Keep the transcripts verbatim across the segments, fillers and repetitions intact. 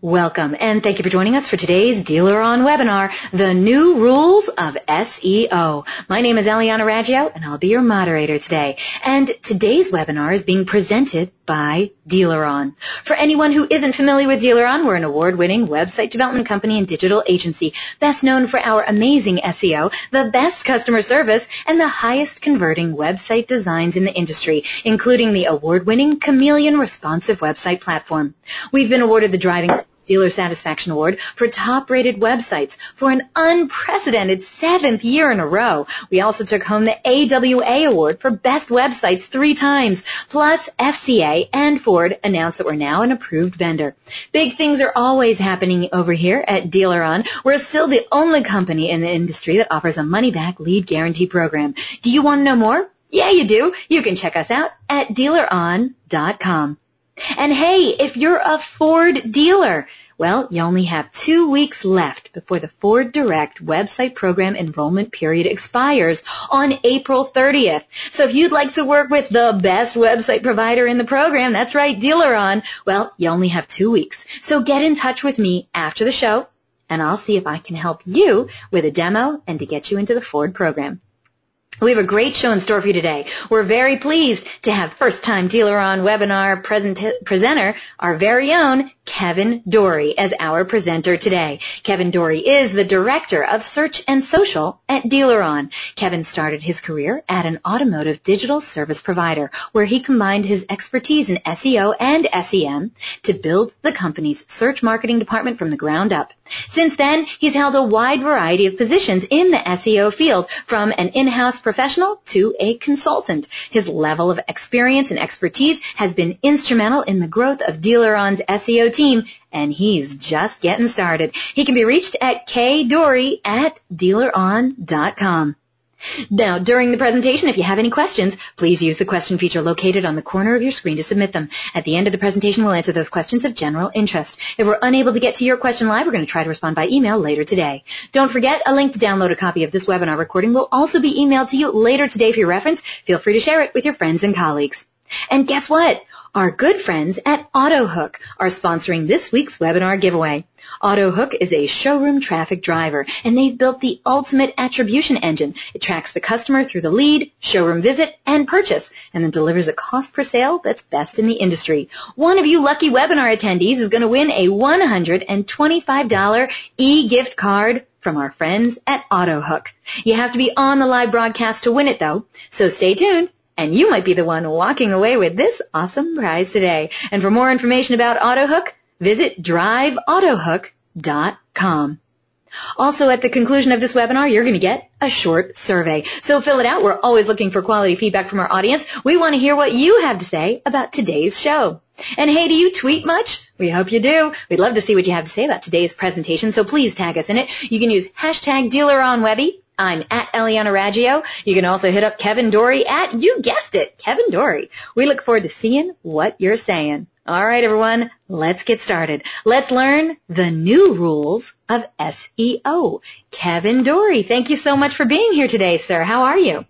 Welcome, and thank you for joining us for today's Dealer On webinar, The New Rules of S E O. My name is Eliana Raggio, and I'll be your moderator today. And today's webinar is being presented by Dealer On. For anyone who isn't familiar with Dealer On, we're an award-winning website development company and digital agency, best known for our amazing S E O, the best customer service, and the highest converting website designs in the industry, including the award-winning Chameleon responsive website platform. We've been awarded the Driving Dealer Satisfaction Award for top-rated websites for an unprecedented seventh year in a row. We also took home the A W A Award for Best Websites three times. Plus, F C A and Ford announced that we're now an approved vendor. Big things are always happening over here at Dealer On. We're still the only company in the industry that offers a money-back lead guarantee program. Do you want to know more? Yeah, you do. You can check us out at dealer on dot com. And hey, if you're a Ford dealer, well, you only have two weeks left before the Ford Direct website program enrollment period expires on April thirtieth. So if you'd like to work with the best website provider in the program, that's right, Dealer On, well, you only have two weeks. So get in touch with me after the show, and I'll see if I can help you with a demo and to get you into the Ford program. We have a great show in store for you today. We're very pleased to have first-time Dealer On webinar present- presenter, our very own Kevin Dorey, as our presenter today. Kevin Dorey is the Director of Search and Social at Dealer On. Kevin started his career at an automotive digital service provider where he combined his expertise in S E O and S E M to build the company's search marketing department from the ground up. Since then, he's held a wide variety of positions in the S E O field, from an in-house professional to a consultant. His level of experience and expertise has been instrumental in the growth of Dealer On's S E O team, and he's just getting started. He can be reached at k dorey at dealer on dot com. Now, during the presentation, if you have any questions, please use the question feature located on the corner of your screen to submit them. At the end of the presentation, we'll answer those questions of general interest. If we're unable to get to your question live, we're going to try to respond by email later today. Don't forget, a link to download a copy of this webinar recording will also be emailed to you later today for your reference. Feel free to share it with your friends and colleagues. And guess what? Our good friends at AutoHook are sponsoring this week's webinar giveaway. AutoHook is a showroom traffic driver, and they've built the ultimate attribution engine. It tracks the customer through the lead, showroom visit, and purchase, and then delivers a cost per sale that's best in the industry. One of you lucky webinar attendees is going to win a one hundred twenty-five dollars e-gift card from our friends at AutoHook. You have to be on the live broadcast to win it, though, so stay tuned. And you might be the one walking away with this awesome prize today. And for more information about AutoHook, visit drive auto hook dot com. Also, at the conclusion of this webinar, you're going to get a short survey. So fill it out. We're always looking for quality feedback from our audience. We want to hear what you have to say about today's show. And hey, do you tweet much? We hope you do. We'd love to see what you have to say about today's presentation, so please tag us in it. You can use hashtag DealerOnWebby. I'm at Eliana Raggio. You can also hit up Kevin Dorey at, you guessed it, Kevin Dorey. We look forward to seeing what you're saying. All right, everyone, let's get started. Let's learn the new rules of S E O. Kevin Dorey, thank you so much for being here today, sir. How are you?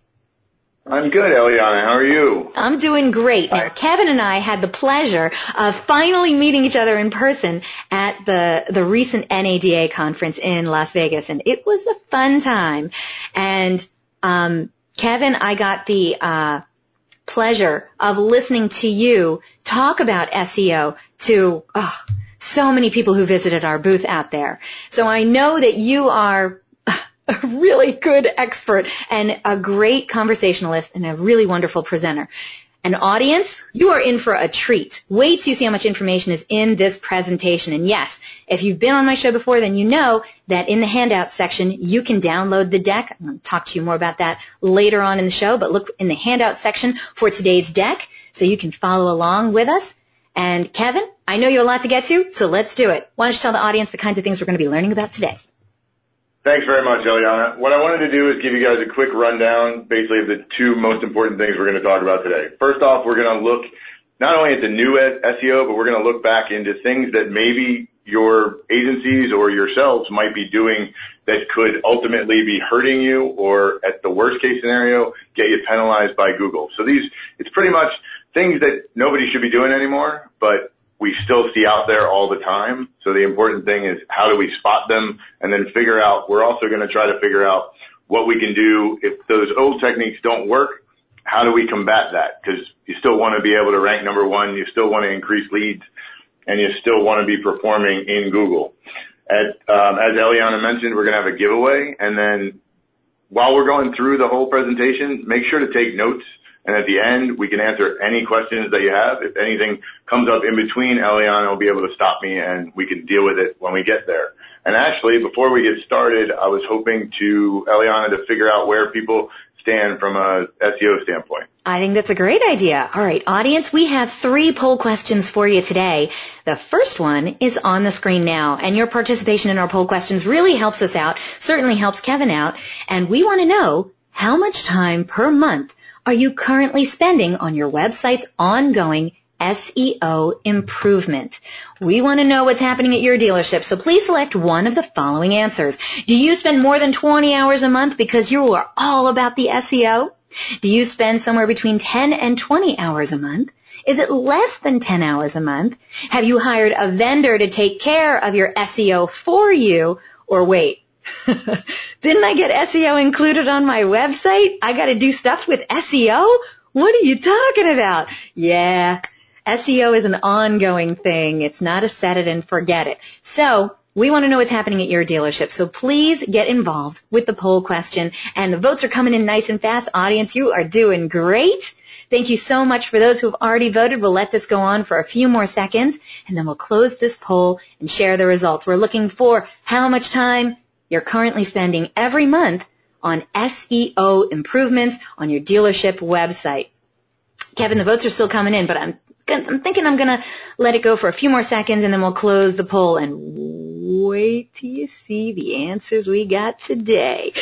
I'm good, Eliana. How are you? I'm doing great. Now, Kevin and I had the pleasure of finally meeting each other in person at the, the recent N A D A conference in Las Vegas, and it was a fun time. And um, Kevin, I got the uh, pleasure of listening to you talk about S E O to oh, so many people who visited our booth out there. So I know that you are a really good expert and a great conversationalist and a really wonderful presenter. An audience, you are in for a treat. Wait till you see how much information is in this presentation. And yes, if you've been on my show before, then you know that in the handout section, you can download the deck. I'm going to talk to you more about that later on in the show, but look in the handout section for today's deck so you can follow along with us. And Kevin, I know you have a lot to get to, so let's do it. Why don't you tell the audience the kinds of things we're going to be learning about today? Thanks very much, Eliana. What I wanted to do is give you guys a quick rundown, basically, of the two most important things we're going to talk about today. First off, we're going to look not only at the new S E O, but we're going to look back into things that maybe your agencies or yourselves might be doing that could ultimately be hurting you, or at the worst case scenario, get you penalized by Google. So these, it's pretty much things that nobody should be doing anymore, but we still see out there all the time. So the important thing is how do we spot them and then figure out, we're also going to try to figure out what we can do if those old techniques don't work. How do we combat that? Because you still want to be able to rank number one, you still want to increase leads, and you still want to be performing in Google. At, um, as Eliana mentioned, we're going to have a giveaway, and then while we're going through the whole presentation, make sure to take notes, and at the end, we can answer any questions that you have. If anything comes up in between, Eliana will be able to stop me, and we can deal with it when we get there. And actually, before we get started, I was hoping to, Eliana, to figure out where people stand from a S E O standpoint. I think that's a great idea. All right, audience, we have three poll questions for you today. The first one is on the screen now, and your participation in our poll questions really helps us out, certainly helps Kevin out, and we want to know how much time per month are you currently spending on your website's ongoing S E O improvement? We want to know what's happening at your dealership, so please select one of the following answers. Do you spend more than twenty hours a month because you are all about the S E O? Do you spend somewhere between ten and twenty hours a month? Is it less than ten hours a month? Have you hired a vendor to take care of your S E O for you? Or wait, didn't I get S E O included on my website? I got to do stuff with S E O? What are you talking about? Yeah, S E O is an ongoing thing. It's not a set it and forget it. So we want to know what's happening at your dealership. So please get involved with the poll question. And the votes are coming in nice and fast. Audience, you are doing great. Thank you so much for those who have already voted. We'll let this go on for a few more seconds, and then we'll close this poll and share the results. We're looking for how much time you're currently spending every month on S E O improvements on your dealership website. Kevin, the votes are still coming in, but I'm I'm thinking I'm going to let it go for a few more seconds, and then we'll close the poll. And wait till you see the answers we got today.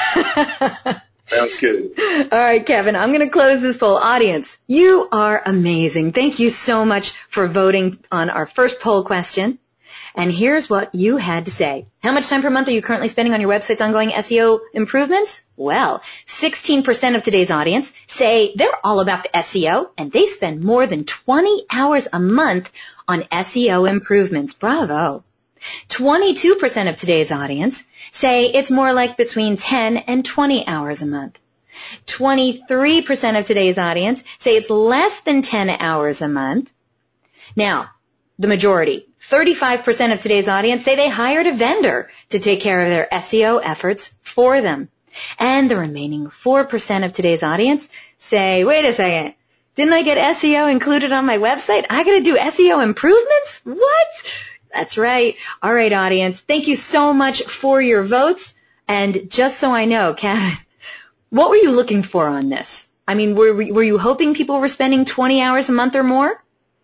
Sounds good. All right, Kevin, I'm going to close this poll. Audience, you are amazing. Thank you so much for voting on our first poll question. And here's what you had to say. How much time per month are you currently spending on your website's ongoing S E O improvements? Well, sixteen percent of today's audience say they're all about the S E O, and they spend more than twenty hours a month on S E O improvements. Bravo. twenty-two percent of today's audience say it's more like between ten and twenty hours a month. twenty-three percent of today's audience say it's less than ten hours a month. Now, the majority, thirty-five percent of today's audience say they hired a vendor to take care of their S E O efforts for them. And the remaining four percent of today's audience say, wait a second, didn't I get S E O included on my website? I got to do S E O improvements? What? That's right. All right, audience, thank you so much for your votes. And just so I know, Kevin, what were you looking for on this? I mean, were, were you hoping people were spending twenty hours a month or more?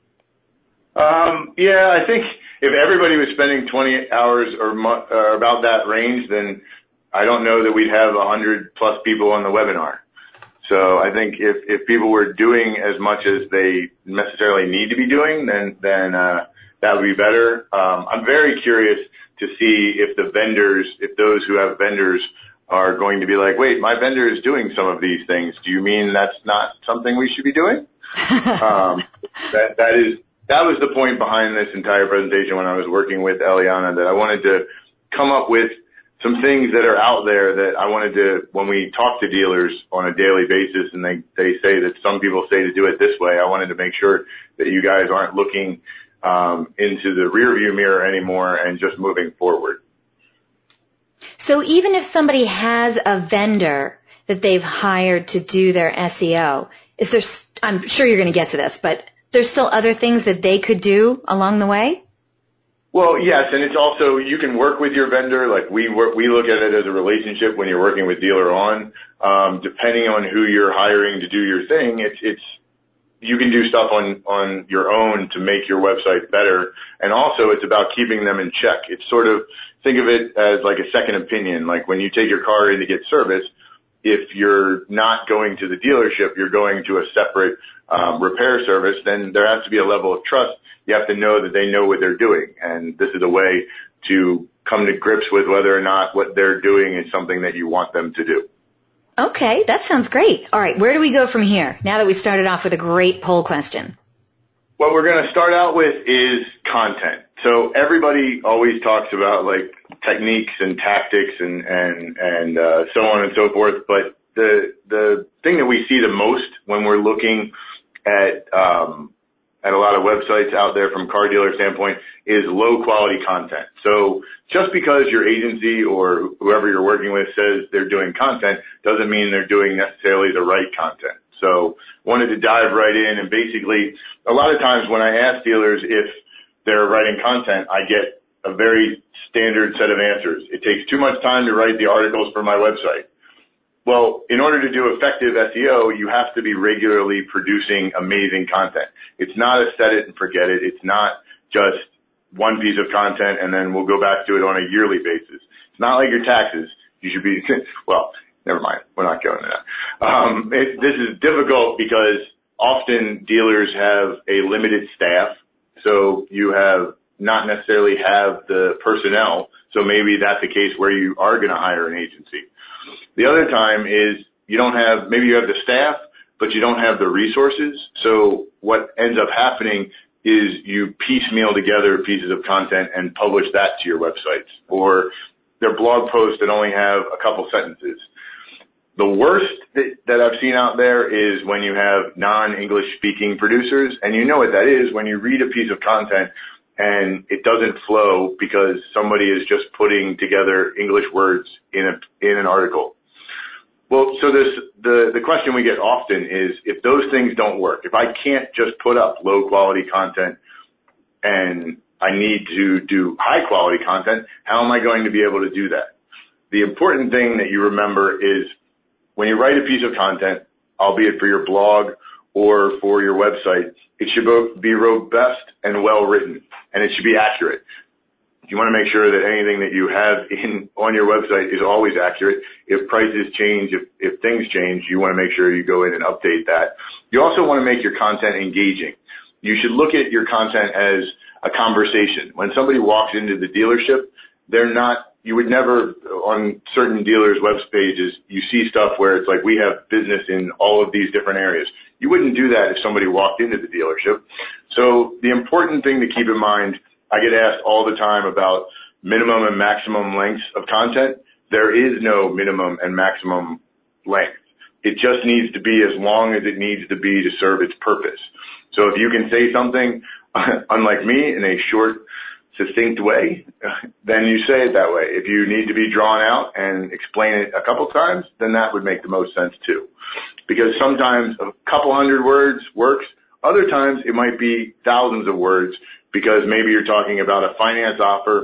Um, yeah, I think if everybody was spending twenty hours or, mo- or about that range, then I don't know that we'd have one hundred plus people on the webinar. So I think if, if people were doing as much as they necessarily need to be doing, then, then uh, that would be better. Um, I'm very curious to see if the vendors, if those who have vendors are going to be like, wait, my vendor is doing some of these things. Do you mean that's not something we should be doing? um, that, that is... That was the point behind this entire presentation when I was working with Eliana, that I wanted to come up with some things that are out there that I wanted to, when we talk to dealers on a daily basis and they, they say that some people say to do it this way, I wanted to make sure that you guys aren't looking um, into the rearview mirror anymore and just moving forward. So even if somebody has a vendor that they've hired to do their S E O, is there, I'm sure you're going to get to this, but there's still other things that they could do along the way? Well, yes, and it's also, you can work with your vendor. Like we work, we look at it as a relationship when you're working with Dealer On. Um, depending on who you're hiring to do your thing, it's, it's, you can do stuff on, on your own to make your website better. And also it's about keeping them in check. It's sort of, think of it as like a second opinion. Like when you take your car in to get service, if you're not going to the dealership, you're going to a separate um, repair service, then there has to be a level of trust. You have to know that they know what they're doing. And this is a way to come to grips with whether or not what they're doing is something that you want them to do. Okay, that sounds great. All right, where do we go from here now that we started off with a great poll question? What we're going to start out with is content. So everybody always talks about like techniques and tactics and and and uh, so on and so forth. But the the thing that we see the most when we're looking at um, at a lot of websites out there from car dealer standpoint is low quality content. So just because your agency or whoever you're working with says they're doing content doesn't mean they're doing necessarily the right content. So wanted to dive right in, and basically a lot of times when I ask dealers if they're writing content, I get a very standard set of answers. It takes too much time to write the articles for my website. Well, in order to do effective S E O, you have to be regularly producing amazing content. It's not a set it and forget it. It's not just one piece of content and then we'll go back to it on a yearly basis. It's not like your taxes. You should be, well, never mind. We're not going to that. Um, it, this is difficult because often dealers have a limited staff, so you have not necessarily have the personnel, so maybe that's the case where you are going to hire an agency. The other time is you don't have, maybe you have the staff, but you don't have the resources, so what ends up happening is you piecemeal together pieces of content and publish that to your websites, or they're blog posts that only have a couple sentences. The worst that, that I've seen out there is when you have non-English speaking producers, and you know what that is when you read a piece of content and it doesn't flow because somebody is just putting together English words in a in an article. Well, so this, the, the question we get often is if those things don't work, if I can't just put up low quality content and I need to do high quality content, how am I going to be able to do that? The important thing that you remember is when you write a piece of content, albeit for your blog or for your website, it should both be robust and well written, and it should be accurate. You want to make sure that anything that you have in on your website is always accurate. If prices change, if, if things change, you want to make sure you go in and update that. You also want to make your content engaging. You should look at your content as a conversation. When somebody walks into the dealership, they're not, you would never, on certain dealers' web pages, you see stuff where it's like we have business in all of these different areas. You wouldn't do that if somebody walked into the dealership. So the important thing to keep in mind, I get asked all the time about minimum and maximum lengths of content. There is no minimum and maximum length. It just needs to be as long as it needs to be to serve its purpose. So if you can say something, unlike me, in a short, succinct way, then you say it that way. If you need to be drawn out and explain it a couple times, then that would make the most sense too. Because sometimes a couple hundred words works. Other times it might be thousands of words because maybe you're talking about a finance offer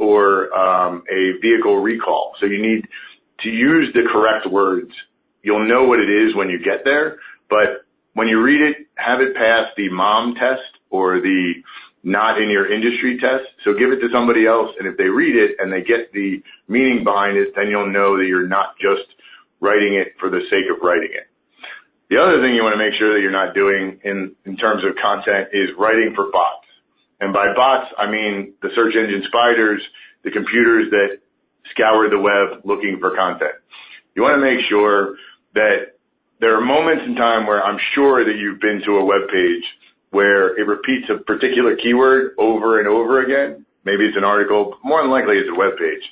or um, a vehicle recall. So you need to use the correct words. You'll know what it is when you get there, but when you read it, have it pass the mom test or the not in your industry test. So give it to somebody else, and if they read it and they get the meaning behind it, then you'll know that you're not just writing it for the sake of writing it. The other thing you want to make sure that you're not doing in, in terms of content is writing for bots. And by bots, I mean the search engine spiders, the computers that scour the web looking for content. You want to make sure that there are moments in time where I'm sure that you've been to a web page where it repeats a particular keyword over and over again. Maybe it's an article, but more than likely it's a web page.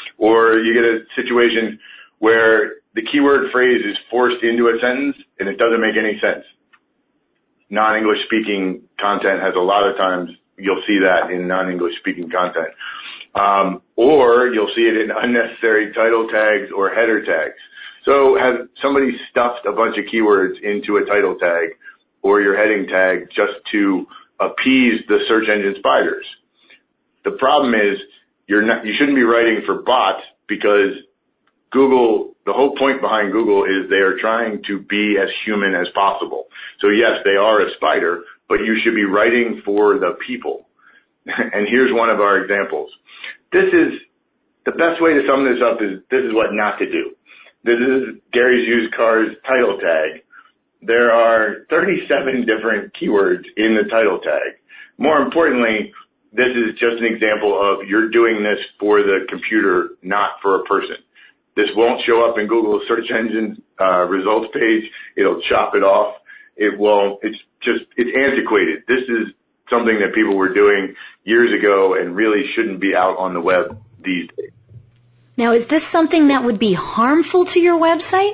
Or you get a situation where the keyword phrase is forced into a sentence and it doesn't make any sense. Non-English speaking content has a lot of times, you'll see that in non-English speaking content. Um, or you'll see it in unnecessary title tags or header tags. So has somebody stuffed a bunch of keywords into a title tag or your heading tag just to appease the search engine spiders? The problem is you're not, you shouldn't be writing for bots because Google, the whole point behind Google is they are trying to be as human as possible. So yes, they are a spider, but you should be writing for the people. And here's one of our examples. This is, the best way to sum this up is this is what not to do. This is Gary's Used Cars title tag. There are thirty-seven different keywords in the title tag. More importantly, this is just an example of you're doing this for the computer, not for a person. This won't show up in Google's search engine uh, results page. It'll chop it off. it won't, it's just, it's antiquated. This is something that people were doing years ago and really shouldn't be out on the web these days. Now, is this something that would be harmful to your website?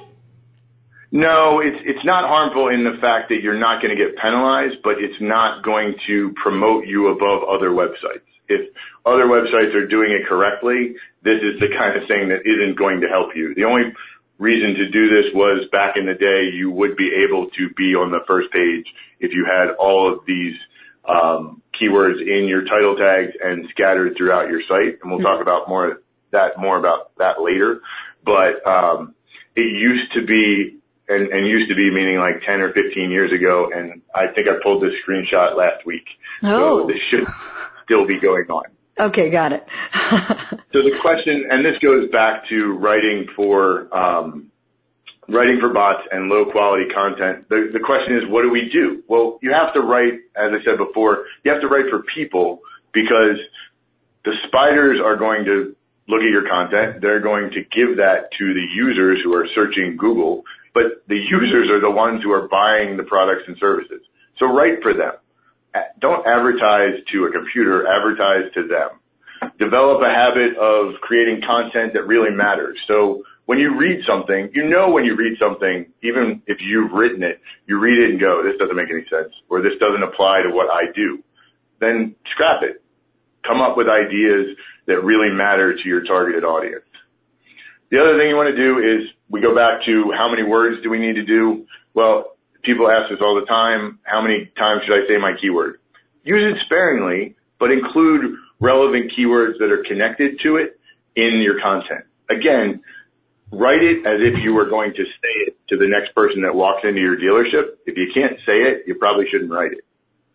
No, it's it's not harmful in the fact that you're not going to get penalized, but it's not going to promote you above other websites. If other websites are doing it correctly, this is the kind of thing that isn't going to help you. The only reason to do this was back in the day you would be able to be on the first page if you had all of these um, keywords in your title tags and scattered throughout your site, and we'll talk about more that more about that later. But um, it used to be. And, and used to be meaning like ten or fifteen years ago, and I think I pulled this screenshot last week. Oh. So this should still be going on. Okay, got it. So the question, and this goes back to writing for um, writing for bots and low quality content. The, the question is, what do we do? Well, you have to write, as I said before, you have to write for people because the spiders are going to look at your content. They're going to give that to the users who are searching Google. But the users are the ones who are buying the products and services. So write for them. Don't advertise to a computer, advertise to them. Develop a habit of creating content that really matters. So when you read something, you know when you read something, even if you've written it, you read it and go, this doesn't make any sense, or this doesn't apply to what I do. Then scrap it. Come up with ideas that really matter to your targeted audience. The other thing you want to do is we go back to how many words do we need to do? Well, people ask us all the time, how many times should I say my keyword? Use it sparingly, but include relevant keywords that are connected to it in your content. Again, write it as if you were going to say it to the next person that walks into your dealership. If you can't say it, you probably shouldn't write it.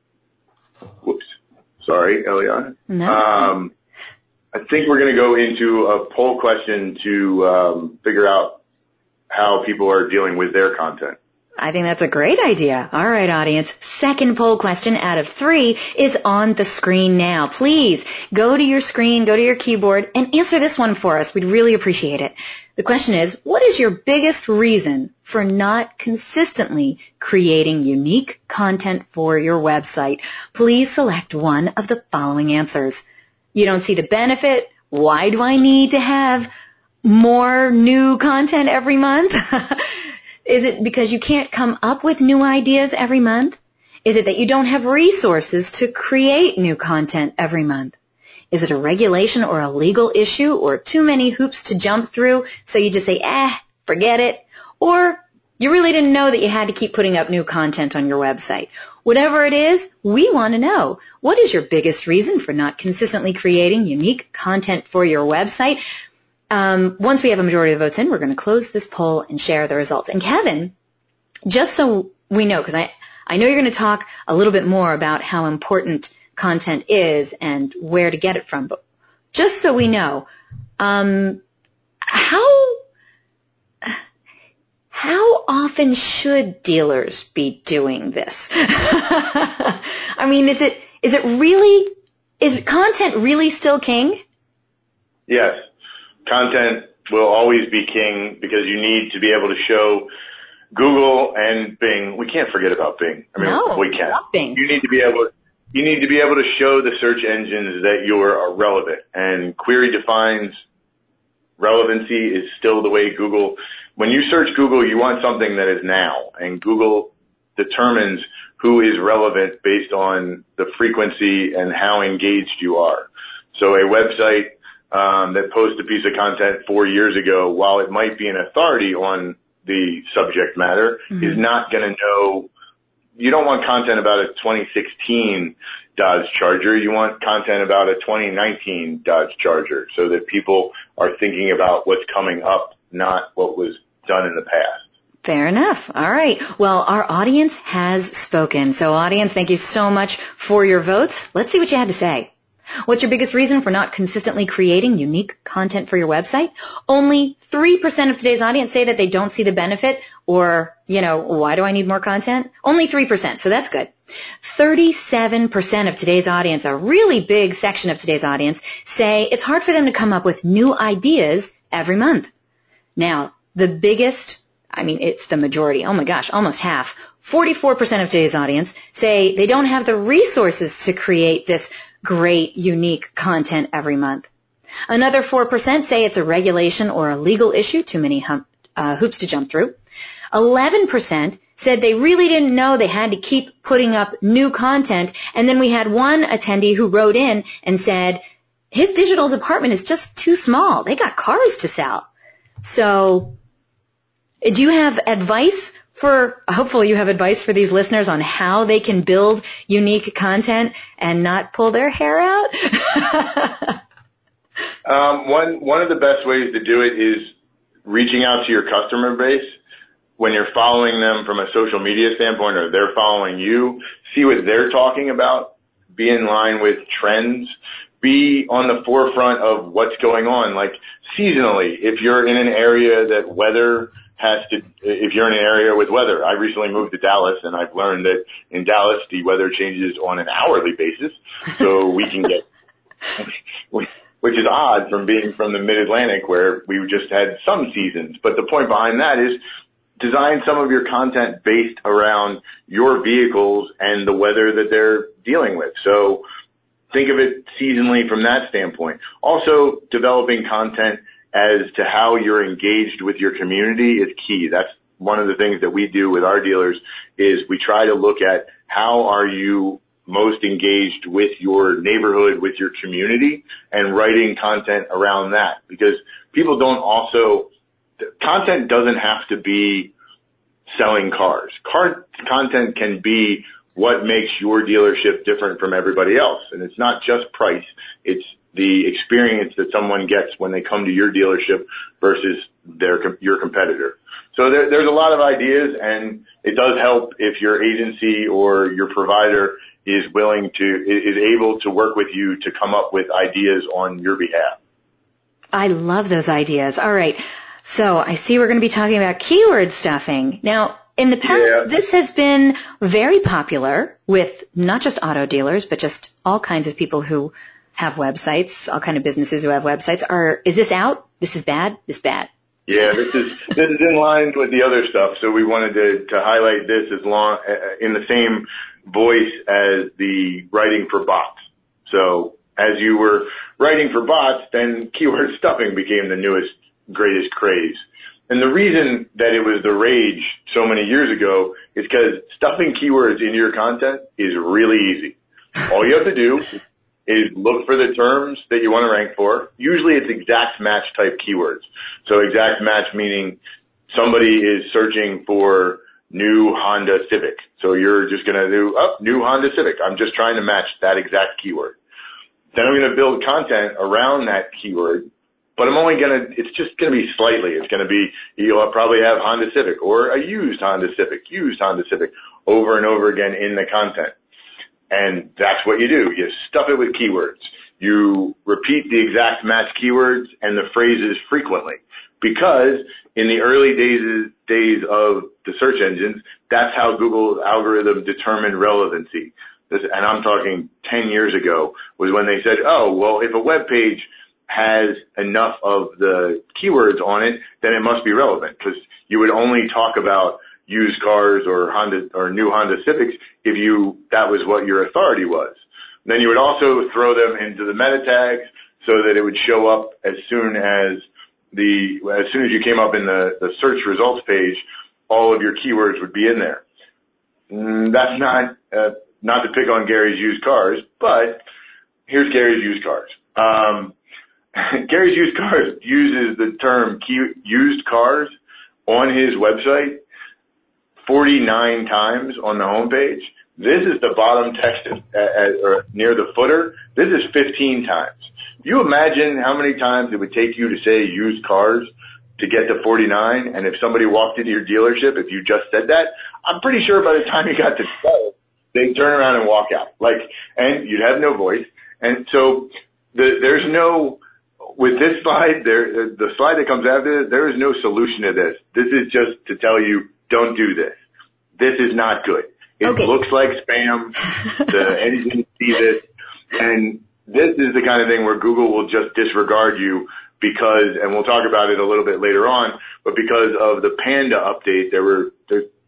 Whoops. Sorry, Eliana. No. Um, I think we're going to go into a poll question to um, figure out how people are dealing with their content. I think that's a great idea. All right, audience. Second poll question out of three is on the screen now. Please go to your screen, go to your keyboard, and answer this one for us. We'd really appreciate it. The question is, what is your biggest reason for not consistently creating unique content for your website? Please select one of the following answers. You don't see the benefit. Why do I need to have more new content every month? Is it because you can't come up with new ideas every month? Is it that you don't have resources to create new content every month? Is it a regulation or a legal issue or too many hoops to jump through so you just say, eh, forget it? Or you really didn't know that you had to keep putting up new content on your website? Whatever it is, we want to know. What is your biggest reason for not consistently creating unique content for your website? Um, once we have a majority of votes in, we're going to close this poll and share the results. And Kevin, just so we know, because I, I know you're going to talk a little bit more about how important content is and where to get it from, but just so we know, um, how how often should dealers be doing this? I mean, is it is it really is content really still king? Yes. Content will always be king because you need to be able to show Google and Bing. We can't forget about Bing. I mean, no, we can't. Bing. You need to be able you need to be able to show the search engines that you are relevant. And query defines relevancy is still the way Google. When you search Google, you want something that is now, and Google determines who is relevant based on the frequency and how engaged you are. So a website Um, that post a piece of content four years ago, while it might be an authority on the subject matter, mm-hmm. is not going to know. You don't want content about a twenty sixteen Dodge Charger. You want content about a twenty nineteen Dodge Charger so that people are thinking about what's coming up, not what was done in the past. Fair enough. All right. Well, our audience has spoken. So, audience, thank you so much for your votes. Let's see what you had to say. What's your biggest reason for not consistently creating unique content for your website? Only three percent of today's audience say that they don't see the benefit or, you know, why do I need more content? Only three percent, so that's good. thirty-seven percent of today's audience, a really big section of today's audience, say it's hard for them to come up with new ideas every month. Now, the biggest, I mean, it's the majority, oh my gosh, almost half, forty-four percent of today's audience say they don't have the resources to create this great, unique content every month. Another four percent say it's a regulation or a legal issue, too many hum, uh, hoops to jump through. eleven percent said they really didn't know they had to keep putting up new content. And then we had one attendee who wrote in and said his digital department is just too small. They got cars to sell. So do you have advice for, hopefully you have advice for these listeners on how they can build unique content and not pull their hair out? um, one, one of the best ways to do it is reaching out to your customer base. When you're following them from a social media standpoint or they're following you, see what they're talking about, be in line with trends, be on the forefront of what's going on. Like seasonally, if you're in an area that weather has to, if you're in an area with weather, I recently moved to Dallas and I've learned that in Dallas the weather changes on an hourly basis, so we can get, which is odd from being from the mid-Atlantic where we just had some seasons. But the point behind that is design some of your content based around your vehicles and the weather that they're dealing with. So think of it seasonally from that standpoint. Also, developing content as to how you're engaged with your community is key. That's one of the things that we do with our dealers is we try to look at how are you most engaged with your neighborhood, with your community, and writing content around that. Because people don't also, content doesn't have to be selling cars. Car content can be what makes your dealership different from everybody else. And it's not just price. It's the experience that someone gets when they come to your dealership versus their your competitor. So there, there's a lot of ideas, and it does help if your agency or your provider is willing to, is able to work with you to come up with ideas on your behalf. I love those ideas. All right. So I see we're going to be talking about keyword stuffing. Now, in the past, yeah. This has been very popular with not just auto dealers, but just all kinds of people who have websites, all kinds of businesses who have websites. Are, is this out? This is bad? This is bad. Yeah, this is this is in line with the other stuff. So we wanted to, to highlight this as long uh, in the same voice as the writing for bots. So as you were writing for bots, then keyword stuffing became the newest, greatest craze. And the reason that it was the rage so many years ago is because stuffing keywords into your content is really easy. All you have to do is look for the terms that you want to rank for. Usually it's exact match type keywords. So exact match meaning somebody is searching for new Honda Civic. So you're just going to do, oh, new Honda Civic. I'm just trying to match that exact keyword. Then I'm going to build content around that keyword. But I'm only going to, it's just going to be slightly. It's going to be, you'll probably have Honda Civic or a used Honda Civic, used Honda Civic over and over again in the content. And that's what you do. You stuff it with keywords. You repeat the exact match keywords and the phrases frequently. Because in the early days, days of the search engines, that's how Google's algorithm determined relevancy. This, and I'm talking ten years ago, was when they said, oh, well, if a web page has enough of the keywords on it, then it must be relevant, because you would only talk about used cars or Honda or new Honda Civics if you that was what your authority was. Then you would also throw them into the meta tags so that it would show up as soon as the as soon as you came up in the, the search results page, all of your keywords would be in there. Mm, that's not uh, not to pick on Gary's used cars, but here's Gary's used cars. Um, Gary's Used Cars uses the term key, used cars on his website forty-nine times on the homepage. This is the bottom text at, at, or near the footer. This is fifteen times. You imagine how many times it would take you to say used cars to get to forty-nine, and if somebody walked into your dealership, if you just said that, I'm pretty sure by the time you got to twelve, they'd turn around and walk out. Like, and you'd have no voice. And so the, there's no, with this slide, there, the slide that comes after this, there is no solution to this. This is just to tell you, don't do this. This is not good. It okay. looks like spam. The anything see this, and this is the kind of thing where Google will just disregard you because, and we'll talk about it a little bit later on, but because of the Panda update, there were there,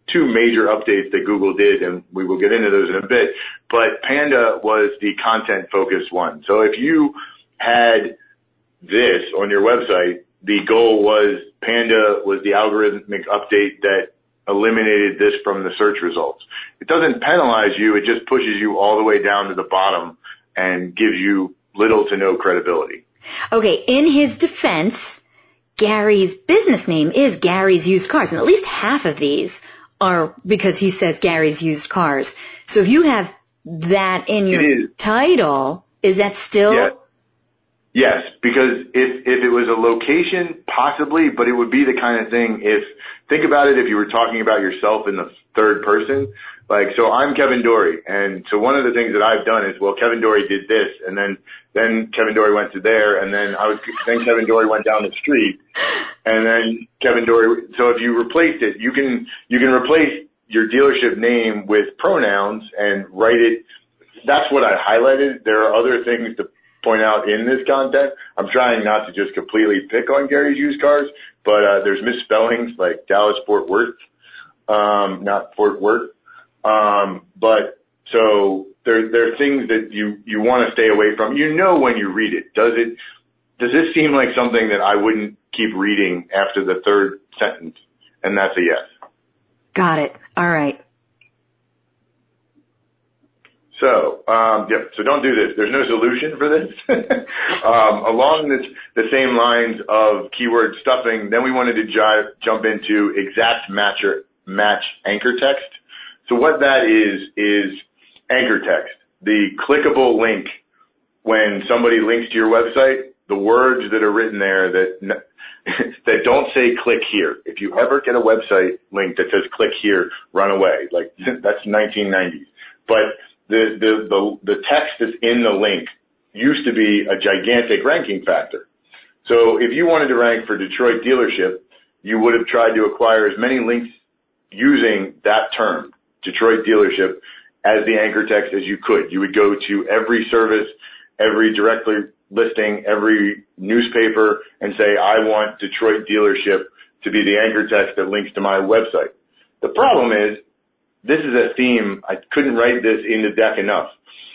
two major updates that Google did, and we will get into those in a bit. But Panda was the content-focused one. So if you had this on your website, the goal was Panda was the algorithmic update that eliminated this from the search results. It doesn't penalize you. It just pushes you all the way down to the bottom and gives you little to no credibility. Okay, in his defense, Gary's business name is Gary's Used Cars, and at least half of these are because he says Gary's Used Cars. So if you have that in your title, is that still... Yeah. Yes, because if if it was a location, possibly, but it would be the kind of thing if, think about it if you were talking about yourself in the third person. Like, so I'm Kevin Dory, and so one of the things that I've done is, well, Kevin Dory did this, and then then Kevin Dory went to there, and then I was then Kevin Dory went down the street, and then Kevin Dory. So if you replaced it, you can you can replace your dealership name with pronouns and write it. That's what I highlighted. There are other things to point out in this content. I'm trying not to just completely pick on Gary's Used Cars, but uh, there's misspellings like Dallas Fort Worth, um, not Fort Worth. Um, but so there there are things that you you want to stay away from. You know when you read it. Does it does this seem like something that I wouldn't keep reading after the third sentence? And that's a yes. Got it. All right. So, um, yeah, so don't do this. There's no solution for this. um, along this, the same lines of keyword stuffing, then we wanted to jive, jump into exact match, or match anchor text. So what that is, is anchor text, the clickable link. When somebody links to your website, the words that are written there that that don't say click here. If you ever get a website link that says click here, run away. Like, that's nineteen nineties. But The, the, the, the text that's in the link used to be a gigantic ranking factor. So if you wanted to rank for Detroit dealership, you would have tried to acquire as many links using that term, Detroit dealership, as the anchor text as you could. You would go to every service, every directory listing, every newspaper, and say, I want Detroit dealership to be the anchor text that links to my website. The problem is, this is a theme. I couldn't write this in the deck enough.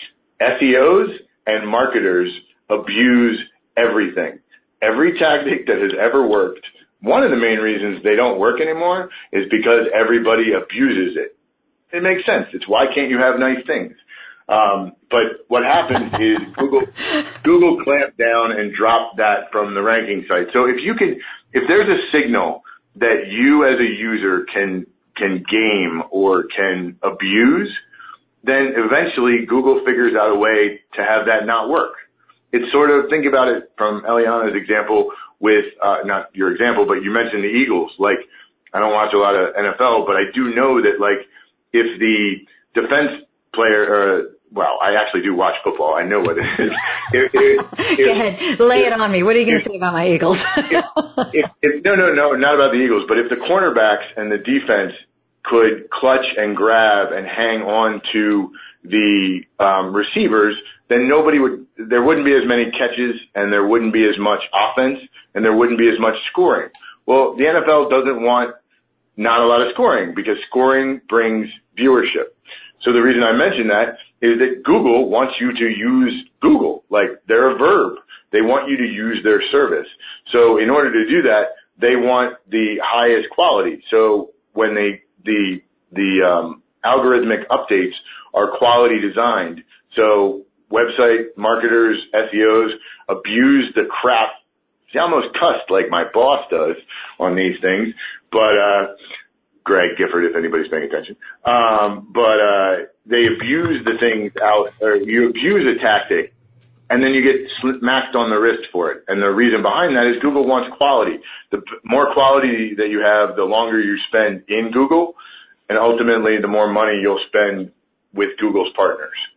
S E Os and marketers abuse everything. Every tactic that has ever worked, one of the main reasons they don't work anymore is because everybody abuses it. It makes sense. It's why can't you have nice things? Um, but what happens is Google, Google clamped down and dropped that from the ranking site. So if you can, if there's a signal that you as a user can can game or can abuse, then eventually Google figures out a way to have that not work. It's sort of, think about it from Eliana's example with, uh, not your example, but you mentioned the Eagles. Like, I don't watch a lot of N F L, but I do know that, like, if the defense player, uh, well, I actually do watch football. I know what it is. If, if, Go ahead. Lay if, it on me. What are you going to say about my Eagles? if, if, if, no, no, no, not about the Eagles, but if the cornerbacks and the defense could clutch and grab and hang on to the um, receivers, then nobody would, there wouldn't be as many catches and there wouldn't be as much offense and there wouldn't be as much scoring. Well, the N F L doesn't want not a lot of scoring because scoring brings viewership. So the reason I mention that is that Google wants you to use Google. Like, they're a verb. They want you to use their service. So in order to do that, they want the highest quality. So when they, the, the, um, algorithmic updates are quality designed. So website marketers, S E Os abuse the crap. See, I almost cussed like my boss does on these things, but, uh, Greg Gifford, if anybody's paying attention. Um, but, uh, they abuse the things out, or you abuse a tactic, and then you get smacked on the wrist for it. And the reason behind that is Google wants quality. The more quality that you have, the longer you spend in Google, and ultimately the more money you'll spend with Google's partners.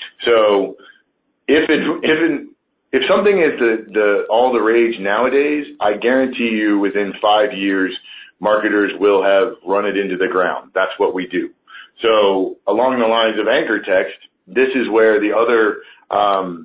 So if it, if it, if something is the, the, all the rage nowadays, I guarantee you within five years, marketers will have run it into the ground. That's what we do. So along the lines of anchor text, this is where the other, um,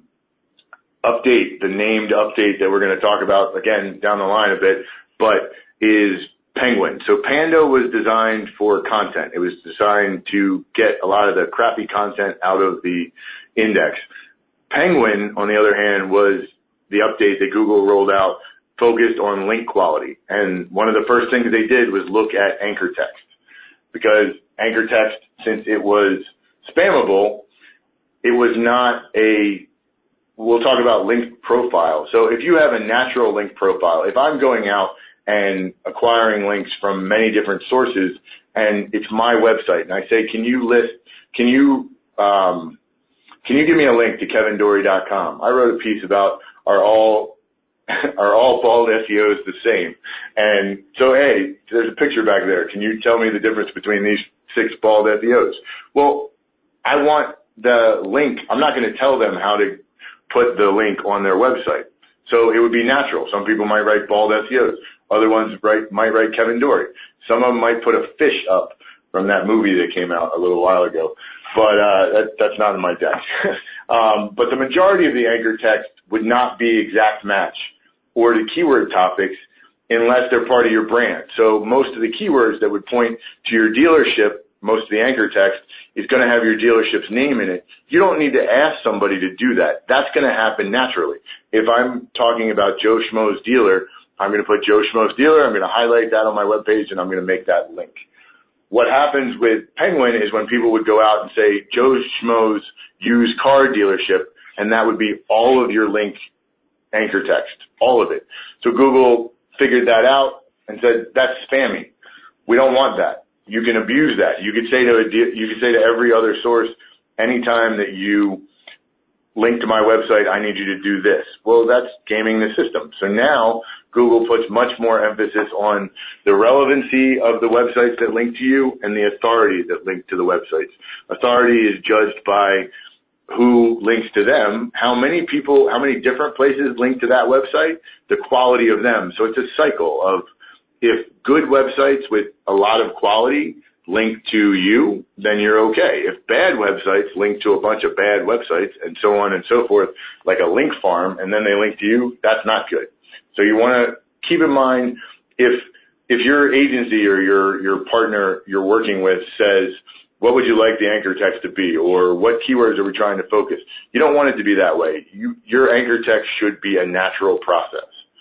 update, the named update that we're going to talk about again down the line a bit, but is Penguin. So Panda was designed for content. It was designed to get a lot of the crappy content out of the index. Penguin, on the other hand, was the update that Google rolled out focused on link quality. And one of the first things they did was look at anchor text, because anchor text, since it was spammable, it was not a, we'll talk about link profile. So if you have a natural link profile, if I'm going out and acquiring links from many different sources, and it's my website, and I say, can you list, can you, um, can you give me a link to kevin dory dot com? I wrote a piece about are all, are all bald S E Os the same? And so, hey, there's a picture back there. Can you tell me the difference between these six bald S E Os? Well, I want the link. I'm not going to tell them how to put the link on their website. So it would be natural. Some people might write bald S E Os. Other ones write, might write Kevin Dory. Some of them might put a fish up from that movie that came out a little while ago. But uh, that, that's not in my deck. um, but the majority of the anchor text would not be exact match or the keyword topics unless they're part of your brand. So most of the keywords that would point to your dealership, most of the anchor text, is going to have your dealership's name in it. You don't need to ask somebody to do that. That's going to happen naturally. If I'm talking about Joe Schmo's dealer, I'm going to put Joe Schmo's dealer, I'm going to highlight that on my webpage, and I'm going to make that link. What happens with Penguin is when people would go out and say Joe Schmo's used car dealership, and that would be all of your link anchor text, all of it. So Google figured that out and said, that's spammy. We don't want that. You can abuse that. You could say to a, you could say to every other source, anytime that you link to my website, I need you to do this. Well, that's gaming the system. So now Google puts much more emphasis on the relevancy of the websites that link to you and the authority that link to the websites. Authority is judged by who links to them, how many people, how many different places link to that website, the quality of them. So it's a cycle of, if good websites with a lot of quality link to you, then you're okay. If bad websites link to a bunch of bad websites and so on and so forth, like a link farm, and then they link to you, that's not good. So you want to keep in mind, if if your agency or your your partner you're working with says, what would you like the anchor text to be, or what keywords are we trying to focus? You don't want it to be that way. You, your anchor text should be a natural process.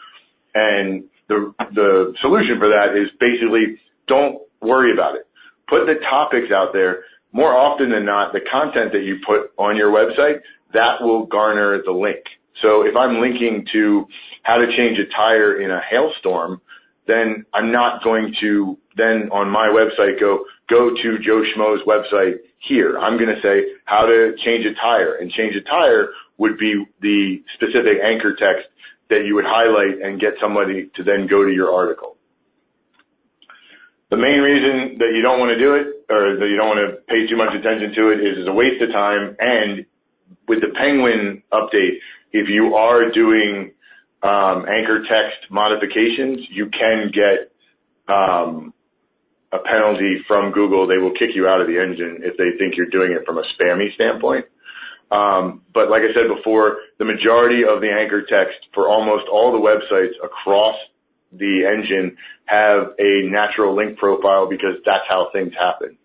And the the solution for that is basically don't worry about it. Put the topics out there. More often than not, the content that you put on your website, that will garner the link. So if I'm linking to how to change a tire in a hailstorm, then I'm not going to then on my website go, go to Joe Schmo's website here. I'm going to say how to change a tire, and change a tire would be the specific anchor text that you would highlight and get somebody to then go to your article. The main reason that you don't want to do it, or that you don't want to pay too much attention to it, is it's a waste of time. And with the Penguin update, if you are doing um, anchor text modifications, you can get um, a penalty from Google. They will kick you out of the engine if they think you're doing it from a spammy standpoint. Um, but like I said before, the majority of the anchor text for almost all the websites across the engine have a natural link profile, because that's how things happen.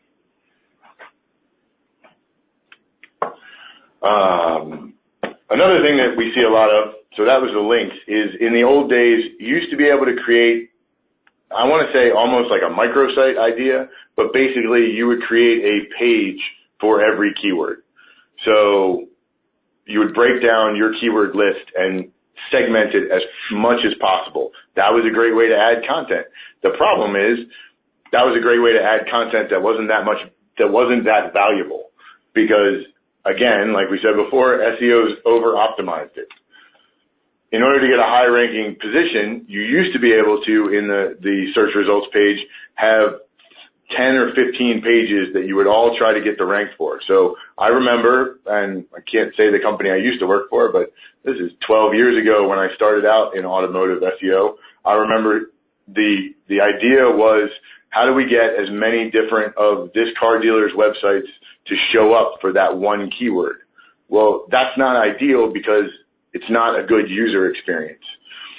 Um, another thing that we see a lot of, so that was the links, is in the old days, you used to be able to create, I want to say almost like a microsite idea, but basically you would create a page for every keyword. So you would break down your keyword list and segment it as much as possible. That was a great way to add content. The problem is that was a great way to add content that wasn't that much, that wasn't that valuable, because again, like we said before, S E Os over-optimized it. In order to get a high-ranking position, you used to be able to, in the, the search results page, have ten or fifteen pages that you would all try to get the rank for. So I remember, and I can't say the company I used to work for, but this is twelve years ago when I started out in automotive S E O. I remember the the idea was, how do we get as many different of this car dealer's websites to show up for that one keyword? Well, that's not ideal, because it's not a good user experience.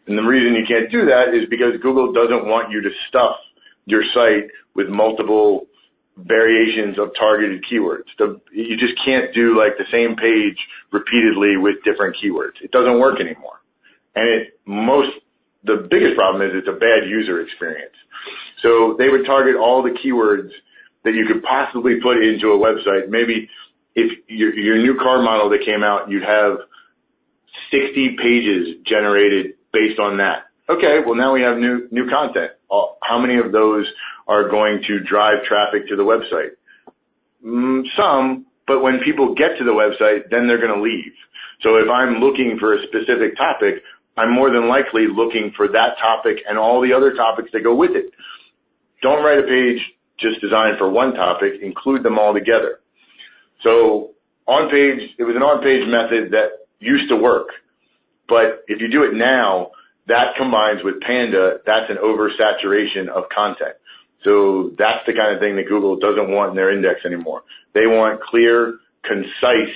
And the reason you can't do that is because Google doesn't want you to stuff your site with multiple variations of targeted keywords. The, you just can't do like the same page repeatedly with different keywords. It doesn't work anymore. And it most, the biggest problem is it's a bad user experience. So they would target all the keywords that you could possibly put into a website. Maybe if your, your new car model that came out, you'd have sixty pages generated based on that. Okay, well now we have new new content. How many of those are going to drive traffic to the website? Mm, some, but when people get to the website, then they're going to leave. So if I'm looking for a specific topic, I'm more than likely looking for that topic and all the other topics that go with it. Don't write a page just designed for one topic. Include them all together. So on-page, it was an on-page method that used to work. But if you do it now, that combines with Panda, that's an oversaturation of content. So that's the kind of thing that Google doesn't want in their index anymore. They want clear, concise,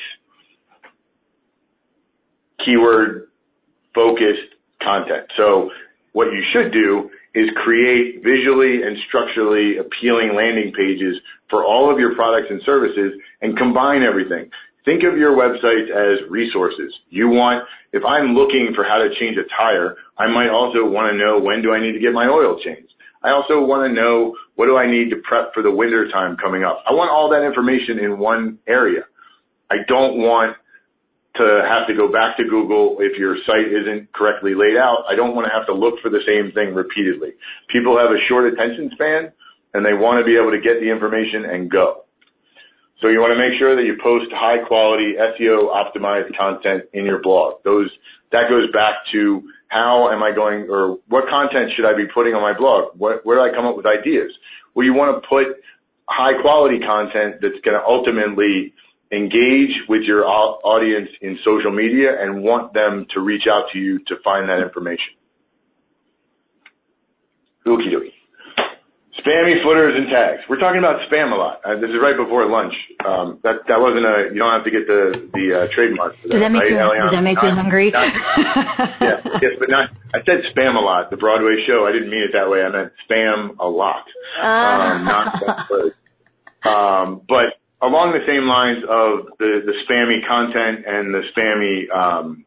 keyword-focused content. So what you should do is create visually and structurally appealing landing pages for all of your products and services and combine everything. Think of your websites as resources. You want, if I'm looking for how to change a tire, I might also want to know when do I need to get my oil changed. I also want to know what do I need to prep for the winter time coming up. I want all that information in one area. I don't want to have to go back to Google if your site isn't correctly laid out. I don't want to have to look for the same thing repeatedly. People have a short attention span, and they want to be able to get the information and go. So you want to make sure that you post high-quality S E O-optimized content in your blog. Those that goes back to how am I going, or what content should I be putting on my blog? What, where do I come up with ideas? Well, you want to put high-quality content that's going to ultimately engage with your audience in social media and want them to reach out to you to find that information. Okie dokie. Spammy footers and tags. We're talking about spam a lot. Uh, this is right before lunch. Um, that that wasn't a. You don't have to get the the uh, trademark for that. Does that make right, you? Eliana? Does that make not, you hungry? Not, yeah, yes, but not. I said spam a lot. The Broadway show. I didn't mean it that way. I meant spam a lot. Uh. Um, not that word. Um, but along the same lines of the the spammy content and the spammy um,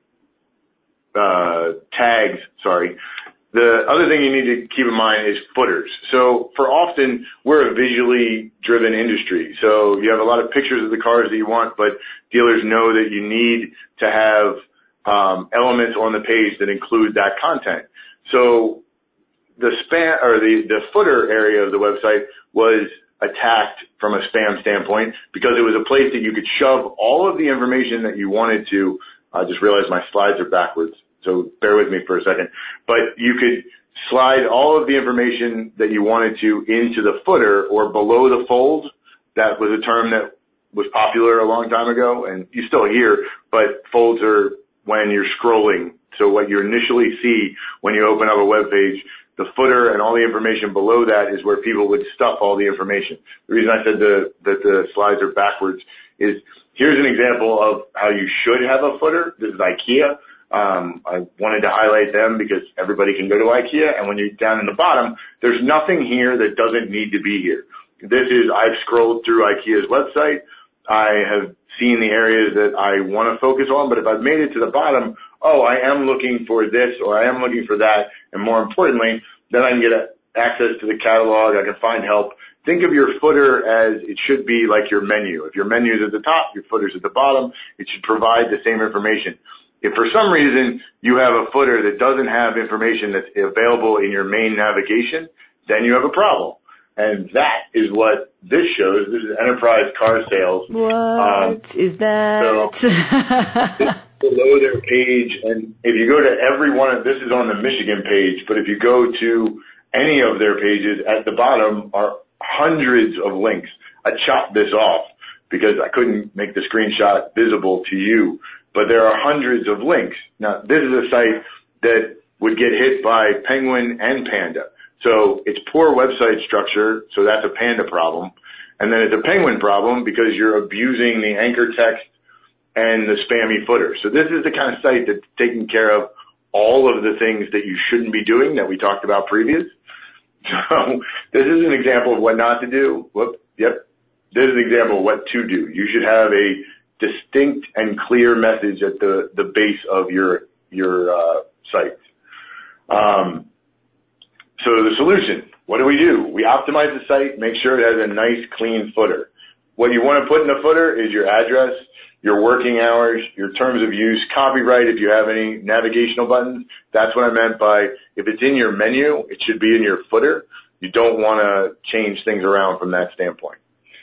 uh, tags. Sorry. The other thing you need to keep in mind is footers. So for often, we're a visually driven industry. So you have a lot of pictures of the cars that you want, but dealers know that you need to have um, elements on the page that include that content. So the spam or the, the footer area of the website was attacked from a spam standpoint because it was a place that you could shove all of the information that you wanted to. I just realized my slides are backwards. So bear with me for a second. But you could slide all of the information that you wanted to into the footer or below the fold. That was a term that was popular a long time ago, and you still hear, but folds are when you're scrolling. So what you initially see when you open up a web page, the footer and all the information below that is where people would stuff all the information. The reason I said the, that the slides are backwards is here's an example of how you should have a footer. This is IKEA. Um, I wanted to highlight them because everybody can go to IKEA, and when you're down in the bottom, there's nothing here that doesn't need to be here. This is, I've scrolled through IKEA's website. I have seen the areas that I want to focus on, but if I've made it to the bottom, oh, I am looking for this or I am looking for that, and more importantly, then I can get access to the catalog, I can find help. Think of your footer as it should be like your menu. If your menu is at the top, your footer's at the bottom, it should provide the same information. If for some reason you have a footer that doesn't have information that's available in your main navigation, then you have a problem. And that is what this shows. This is enterprise car sales. What um, is that? So it's below their page, and if you go to every one of, this is on the Michigan page, but if you go to any of their pages, at the bottom are hundreds of links. I chopped this off because I couldn't make the screenshot visible to you. But there are hundreds of links. Now, this is a site that would get hit by Penguin and Panda. So it's poor website structure, so that's a Panda problem. And then it's a Penguin problem because you're abusing the anchor text and the spammy footer. So this is the kind of site that's taking care of all of the things that you shouldn't be doing that we talked about previous. So this is an example of what not to do. Whoop, yep. This is an example of what to do. You should have a distinct and clear message at the, the base of your your uh, site. Um, so the solution, what do we do? We optimize the site, make sure it has a nice, clean footer. What you want to put in the footer is your address, your working hours, your terms of use, copyright if you have any, navigational buttons. That's what I meant by if it's in your menu, it should be in your footer. You don't want to change things around from that standpoint.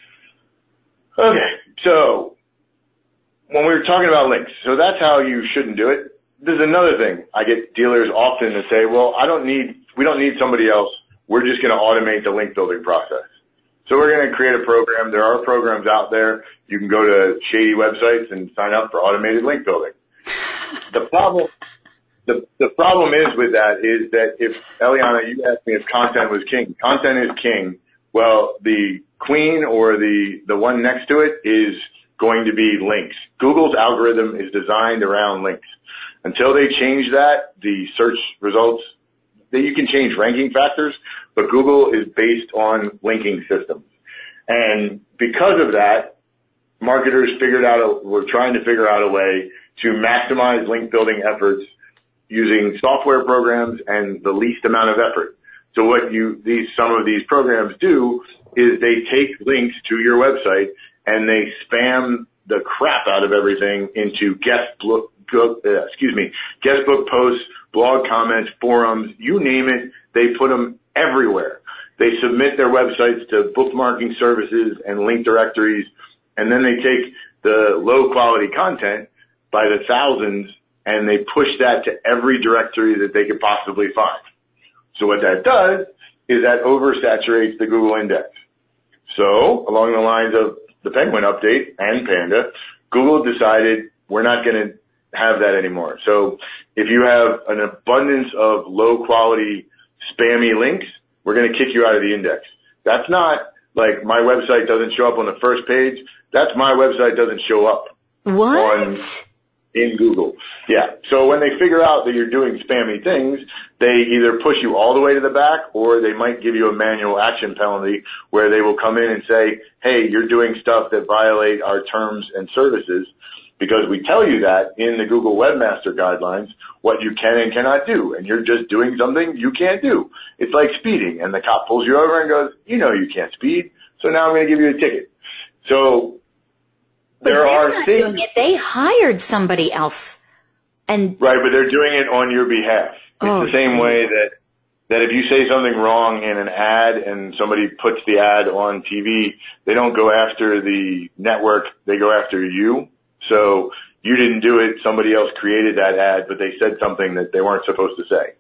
Okay, so when we were talking about links, so that's how you shouldn't do it. There's another thing. I get dealers often to say, well, I don't need, we don't need somebody else. We're just going to automate the link building process. So we're going to create a program. There are programs out there. You can go to shady websites and sign up for automated link building. The problem, the, the problem is with that is that if, Eliana, you asked me if content was king. Content is king. Well, the queen or the, the one next to it is going to be links. Google's algorithm is designed around links. Until they change that, the search results, that you can change ranking factors, but Google is based on linking systems. And because of that, marketers figured out, a, were trying to figure out a way to maximize link building efforts using software programs and the least amount of effort. So what you, these, some of these programs do is they take links to your website and they spam the crap out of everything into guest book, uh, excuse me, guest book posts, blog comments, forums, you name it, they put them everywhere. They submit their websites to bookmarking services and link directories, and then they take the low-quality content by the thousands, and they push that to every directory that they could possibly find. So what that does is that oversaturates the Google index. So along the lines of the Penguin update and Panda, Google decided we're not going to have that anymore. So if you have an abundance of low-quality spammy links, we're going to kick you out of the index. That's not like my website doesn't show up on the first page. That's my website doesn't show up what? on in Google. Yeah. So when they figure out that you're doing spammy things, they either push you all the way to the back or they might give you a manual action penalty where they will come in and say, hey, you're doing stuff that violate our terms and services, because we tell you that in the Google Webmaster Guidelines, what you can and cannot do, and you're just doing something you can't do. It's like speeding, and the cop pulls you over and goes, you know you can't speed, so now I'm going to give you a ticket. So but there they're are not things. Doing it. They hired somebody else. And right, but they're doing it on your behalf. It's oh, the same geez. way that that if you say something wrong in an ad and somebody puts the ad on T V, they don't go after the network, they go after you. So you didn't do it, somebody else created that ad, but they said something that they weren't supposed to say.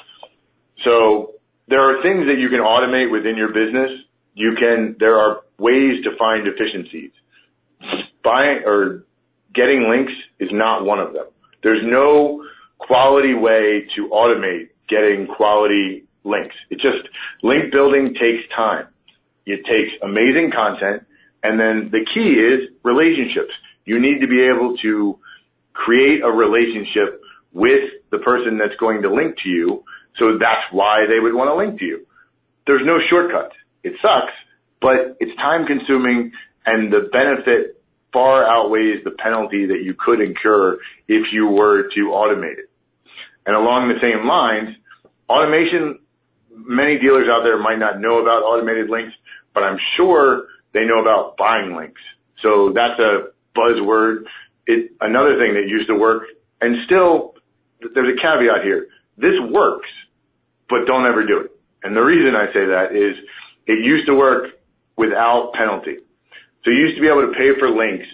So there are things that you can automate within your business. You can, there are ways to find efficiencies. Buying or getting links is not one of them. There's no quality way to automate getting quality links. It just, link building takes time. It takes amazing content, and then the key is relationships. You need to be able to create a relationship with the person that's going to link to you, so that's why they would want to link to you. There's no shortcuts. It sucks, but it's time consuming, and the benefit far outweighs the penalty that you could incur if you were to automate it. And along the same lines, automation, many dealers out there might not know about automated links, but I'm sure they know about buying links. So that's a buzzword. It, another thing that used to work, and still, there's a caveat here. This works, but don't ever do it. And the reason I say that is it used to work without penalty. So you used to be able to pay for links,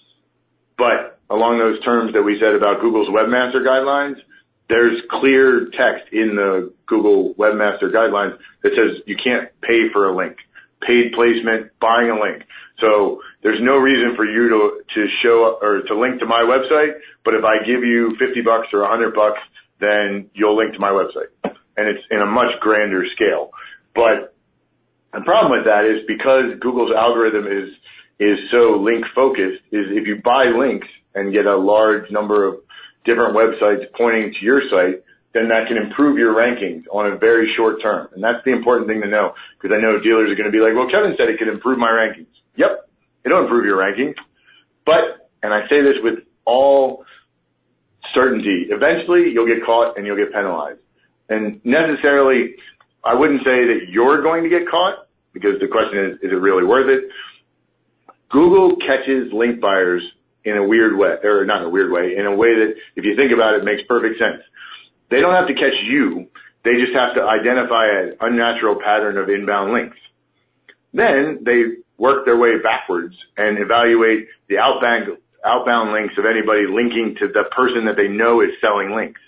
but along those terms that we said about Google's Webmaster Guidelines, there's clear text in the Google Webmaster Guidelines that says you can't pay for a link. Paid placement, buying a link. So there's no reason for you to to show up or to link to my website, but if I give you fifty bucks or one hundred bucks, then you'll link to my website. And it's in a much grander scale. But the problem with that is because Google's algorithm is is so link focused, is if you buy links and get a large number of different websites pointing to your site, then that can improve your rankings on a very short term. And that's the important thing to know, because I know dealers are going to be like, well, Kevin said it could improve my rankings. Yep, it'll improve your rankings. But, and I say this with all certainty, eventually you'll get caught and you'll get penalized. And necessarily, I wouldn't say that you're going to get caught, because the question is, is it really worth it? Google catches link buyers in a weird way, or not in a weird way, in a way that, if you think about it, makes perfect sense. They don't have to catch you. They just have to identify an unnatural pattern of inbound links. Then they work their way backwards and evaluate the outbound, outbound links of anybody linking to the person that they know is selling links.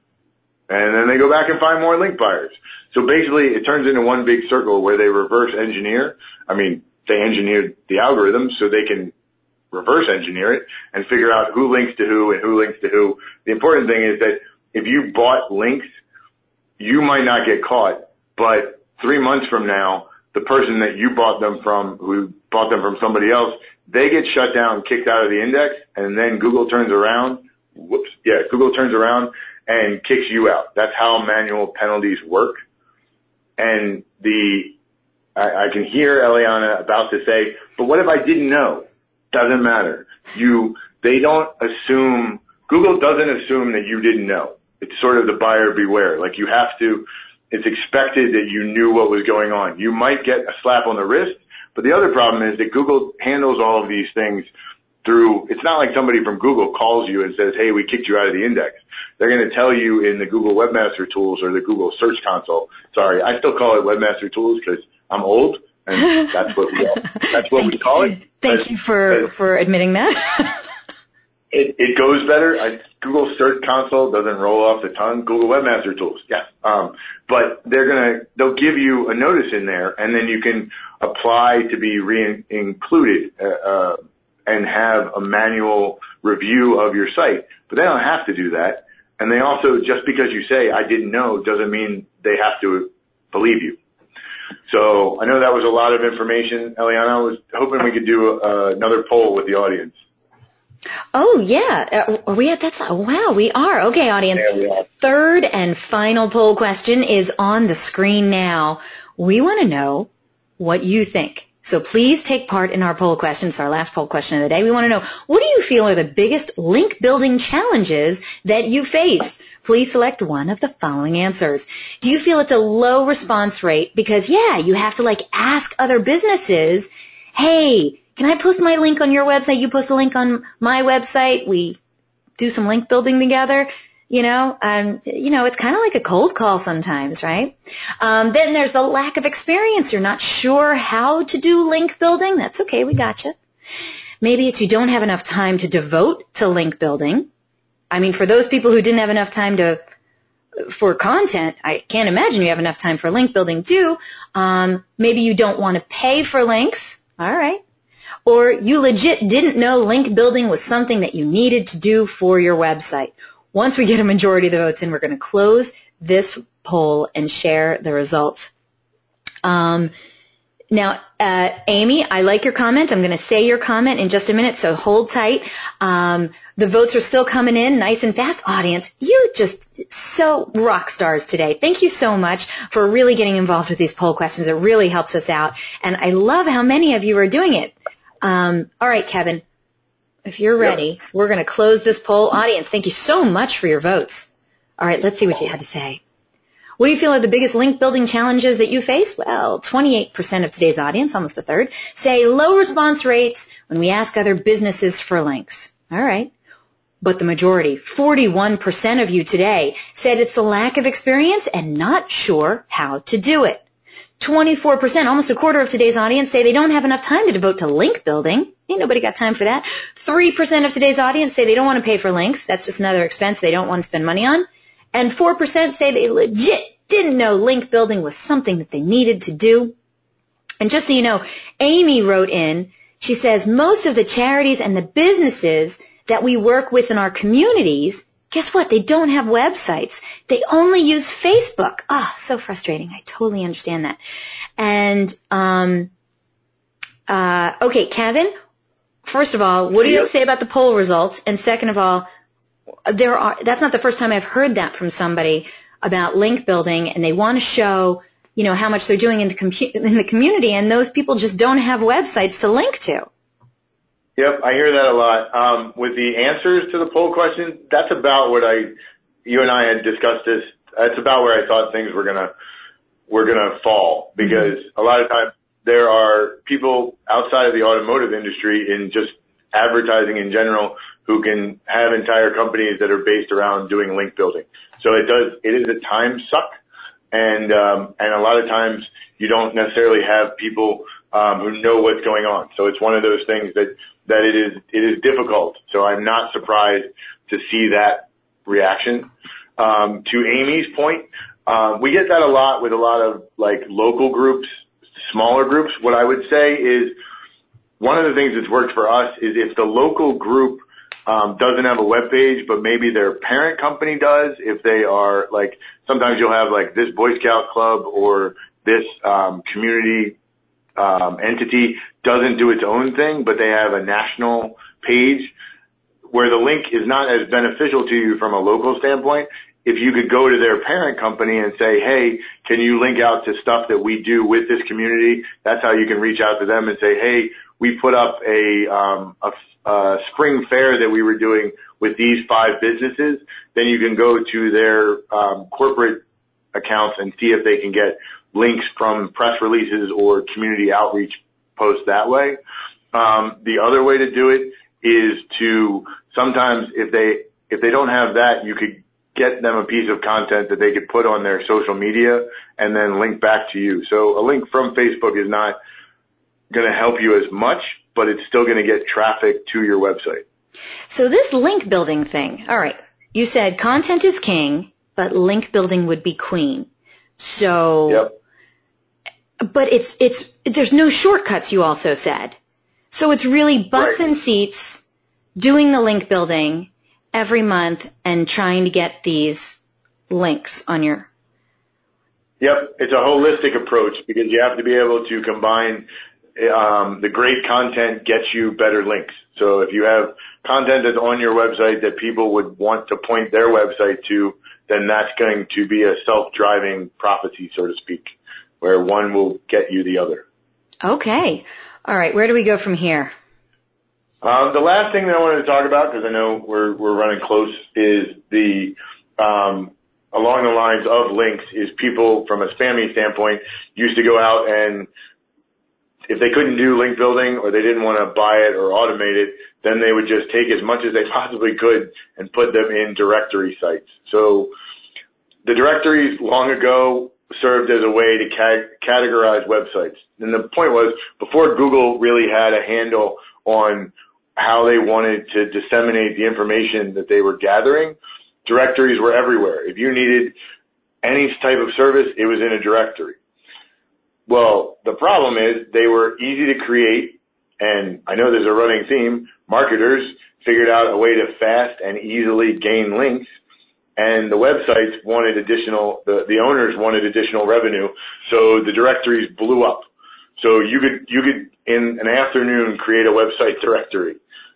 And then they go back and find more link buyers. So basically, it turns into one big circle where they reverse engineer. I mean, they engineered the algorithm so they can reverse engineer it and figure out who links to who and who links to who. The important thing is that if you bought links, you might not get caught, but three months from now, the person that you bought them from, who bought them from somebody else, they get shut down, kicked out of the index, and then Google turns around, whoops, yeah, Google turns around and kicks you out. That's how manual penalties work. And the, I, I can hear Eliana about to say, but what if I didn't know? Doesn't matter. You, they don't assume, Google doesn't assume that you didn't know. It's sort of the buyer beware. Like, you have to, it's expected that you knew what was going on. You might get a slap on the wrist, but the other problem is that Google handles all of these things through, it's not like somebody from Google calls you and says, hey, we kicked you out of the index. They're going to tell you in the Google Webmaster Tools or the Google Search Console. Sorry, I still call it Webmaster Tools because I'm old, and that's what we, that's what we call it. Thank as, you for, as, for admitting that. It, it goes better. I, Google Search Console doesn't roll off the tongue. Google Webmaster Tools, yeah. Um, but they're gonna, they'll give you a notice in there, and then you can apply to be re-included uh, uh, and have a manual review of your site. But they don't have to do that. And they also, just because you say I didn't know, doesn't mean they have to believe you. So I know that was a lot of information, Eliana. I was hoping we could do uh, another poll with the audience. Oh, yeah. Uh, are we at that side? Wow, we are. Okay, audience. Yeah, we are. Third and final poll question is on the screen now. We want to know what you think. So please take part in our poll question. It's our last poll question of the day. We want to know, what do you feel are the biggest link building challenges that you face? Please select one of the following answers. Do you feel it's a low response rate because, yeah, you have to like ask other businesses, hey, can I post my link on your website? You post a link on my website. We do some link building together. You know, um, you know, it's kind of like a cold call sometimes, right? Um, then there's the lack of experience. You're not sure how to do link building. That's okay. We got you. Maybe it's you don't have enough time to devote to link building. I mean, for those people who didn't have enough time to for content, I can't imagine you have enough time for link building too. Um, maybe you don't want to pay for links. All right. Or you legit didn't know link building was something that you needed to do for your website. Once we get a majority of the votes in, we're going to close this poll and share the results. Um, now, uh, Amy, I like your comment. I'm going to say your comment in just a minute, so hold tight. Um, the votes are still coming in nice and fast. Audience, you just so rock stars today. Thank you so much for really getting involved with these poll questions. It really helps us out, and I love how many of you are doing it. Um, all right, Kevin. If you're ready, yep. We're going to close this poll. Audience, thank you so much for your votes. All right, let's see what you had to say. What do you feel are the biggest link building challenges that you face? Well, twenty-eight percent of today's audience, almost a third, say low response rates when we ask other businesses for links. All right. But the majority, forty-one percent of you today, said it's the lack of experience and not sure how to do it. twenty-four percent, almost a quarter of today's audience, say they don't have enough time to devote to link building. Ain't nobody got time for that. three percent of today's audience say they don't want to pay for links. That's just another expense they don't want to spend money on. And four percent say they legit didn't know link building was something that they needed to do. And just so you know, Amy wrote in, she says, most of the charities and the businesses that we work with in our communities, guess what? They don't have websites. They only use Facebook. Ah, oh, so frustrating. I totally understand that. And, um, uh, okay, Kevin, first of all, what do you have to say about the poll results? And second of all, there are, that's not the first time I've heard that from somebody about link building, and they want to show, you know, how much they're doing in the compu- in the community, and those people just don't have websites to link to. Yep, I hear that a lot. Um, with the answers to the poll question, that's about what I, you and I had discussed this. That's about where I thought things were gonna were gonna fall, because mm-hmm. a lot of times there are people outside of the automotive industry in just advertising in general who can have entire companies that are based around doing link building. So it does, it is a time suck, and um, and a lot of times you don't necessarily have people um, who know what's going on. So it's one of those things that that it is it is difficult. So I'm not surprised to see that reaction. Um, to Amy's point, uh, we get that a lot with a lot of like local groups, smaller groups. What I would say is one of the things that's worked for us is if the local group um, doesn't have a web page, but maybe their parent company does. If they are like, sometimes you'll have like this Boy Scout club or this um, community um, entity doesn't do its own thing, but they have a national page where the link is not as beneficial to you from a local standpoint. If you could go to their parent company and say, hey, can you link out to stuff that we do with this community? That's how you can reach out to them and say, hey, we put up a, um, a, a spring fair that we were doing with these five businesses. Then you can go to their um, corporate accounts and see if they can get links from press releases or community outreach posts that way. Um, the other way to do it is to sometimes if they if they don't have that, you could get them a piece of content that they could put on their social media and then link back to you. So a link from Facebook is not going to help you as much, but it's still going to get traffic to your website. So this link building thing, all right, you said content is king, but link building would be queen. So, yep. But it's it's there's no shortcuts, you also said. So it's really butts right. and seats doing the link building every month and trying to get these links on your... Yep, it's a holistic approach because you have to be able to combine um, the great content gets you better links. So if you have content that's on your website that people would want to point their website to, then that's going to be a self-driving prophecy, so to speak, where one will get you the other. Okay. All right, where do we go from here? Um, the last thing that I wanted to talk about, because I know we're we're running close, is the um, along the lines of links. Is people from a spamming standpoint used to go out and if they couldn't do link building or they didn't want to buy it or automate it, then they would just take as much as they possibly could and put them in directory sites. So the directories long ago served as a way to ca- categorize websites. And the point was, before Google really had a handle on how they wanted to disseminate the information that they were gathering, directories were everywhere. If you needed any type of service, it was in a directory. Well, the problem is they were easy to create, and I know there's a running theme. Marketers figured out a way to fast and easily gain links, and the websites wanted additional, the, the owners wanted additional revenue, so the directories blew up. So you could, you could in an afternoon create a website directory,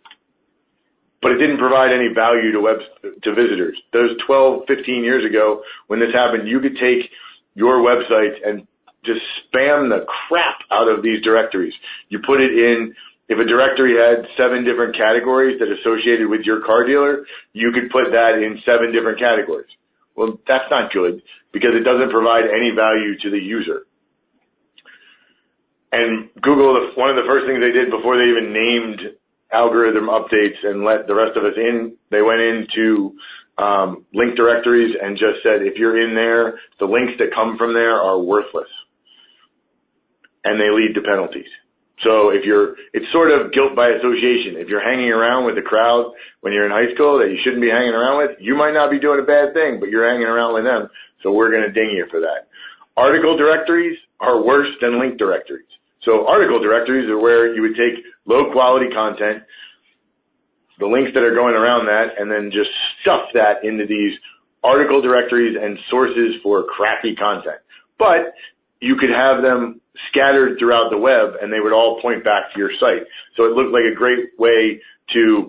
but it didn't provide any value to web, to visitors. Those twelve, fifteen years ago when this happened, you could take your website and just spam the crap out of these directories. You put it in, if a directory had seven different categories that associated with your car dealer, you could put that in seven different categories. Well, that's not good because it doesn't provide any value to the user. And Google, one of the first things they did before they even named algorithm updates and let the rest of us in, they went into um, link directories and just said, if you're in there, the links that come from there are worthless. And they lead to penalties. So if you're, it's sort of guilt by association. If you're hanging around with the crowd when you're in high school that you shouldn't be hanging around with, you might not be doing a bad thing, but you're hanging around with them, so we're going to ding you for that. Article directories are worse than link directories. So article directories are where you would take low quality content, the links that are going around that, and then just stuff that into these article directories and sources for crappy content. But you could have them scattered throughout the web, and they would all point back to your site. So it looked like a great way to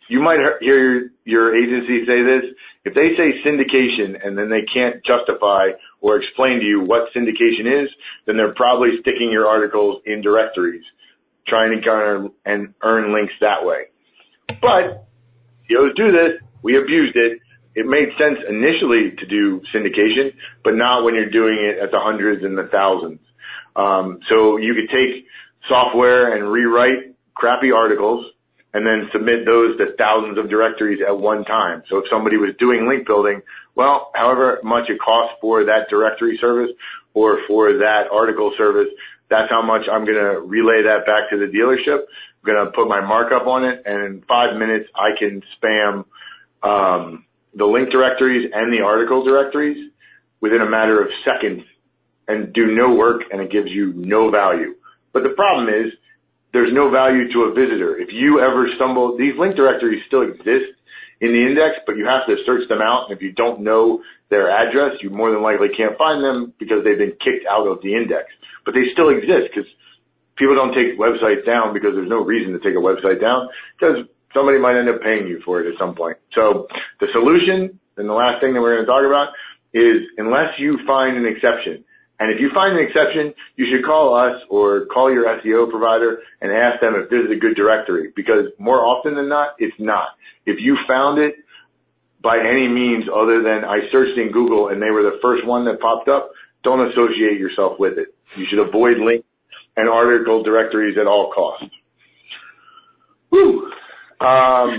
you might hear your, your agency say this. If they say syndication and then they can't justify or explain to you what syndication is, then they're probably sticking your articles in directories, trying to garner and earn links that way. But C E Os do this. We abused it. It made sense initially to do syndication, but not when you're doing it at the hundreds and the thousands. Um, so you could take software and rewrite crappy articles and then submit those to thousands of directories at one time. So if somebody was doing link building, well, however much it costs for that directory service or for that article service, that's how much I'm going to relay that back to the dealership. I'm going to put my markup on it, and in five minutes I can spam um, the link directories and the article directories within a matter of seconds and do no work, and it gives you no value. But the problem is there's no value to a visitor. If you ever stumble, these link directories still exist in the index, but you have to search them out, and if you don't know their address, you more than likely can't find them because they've been kicked out of the index. But they still exist because people don't take websites down because there's no reason to take a website down because somebody might end up paying you for it at some point. So the solution, and the last thing that we're going to talk about, is unless you find an exception. And if you find an exception, you should call us or call your S E O provider and ask them if this is a good directory, because more often than not, it's not. If you found it by any means other than I searched in Google and they were the first one that popped up, don't associate yourself with it. You should avoid links and article directories at all costs. Whew. Um,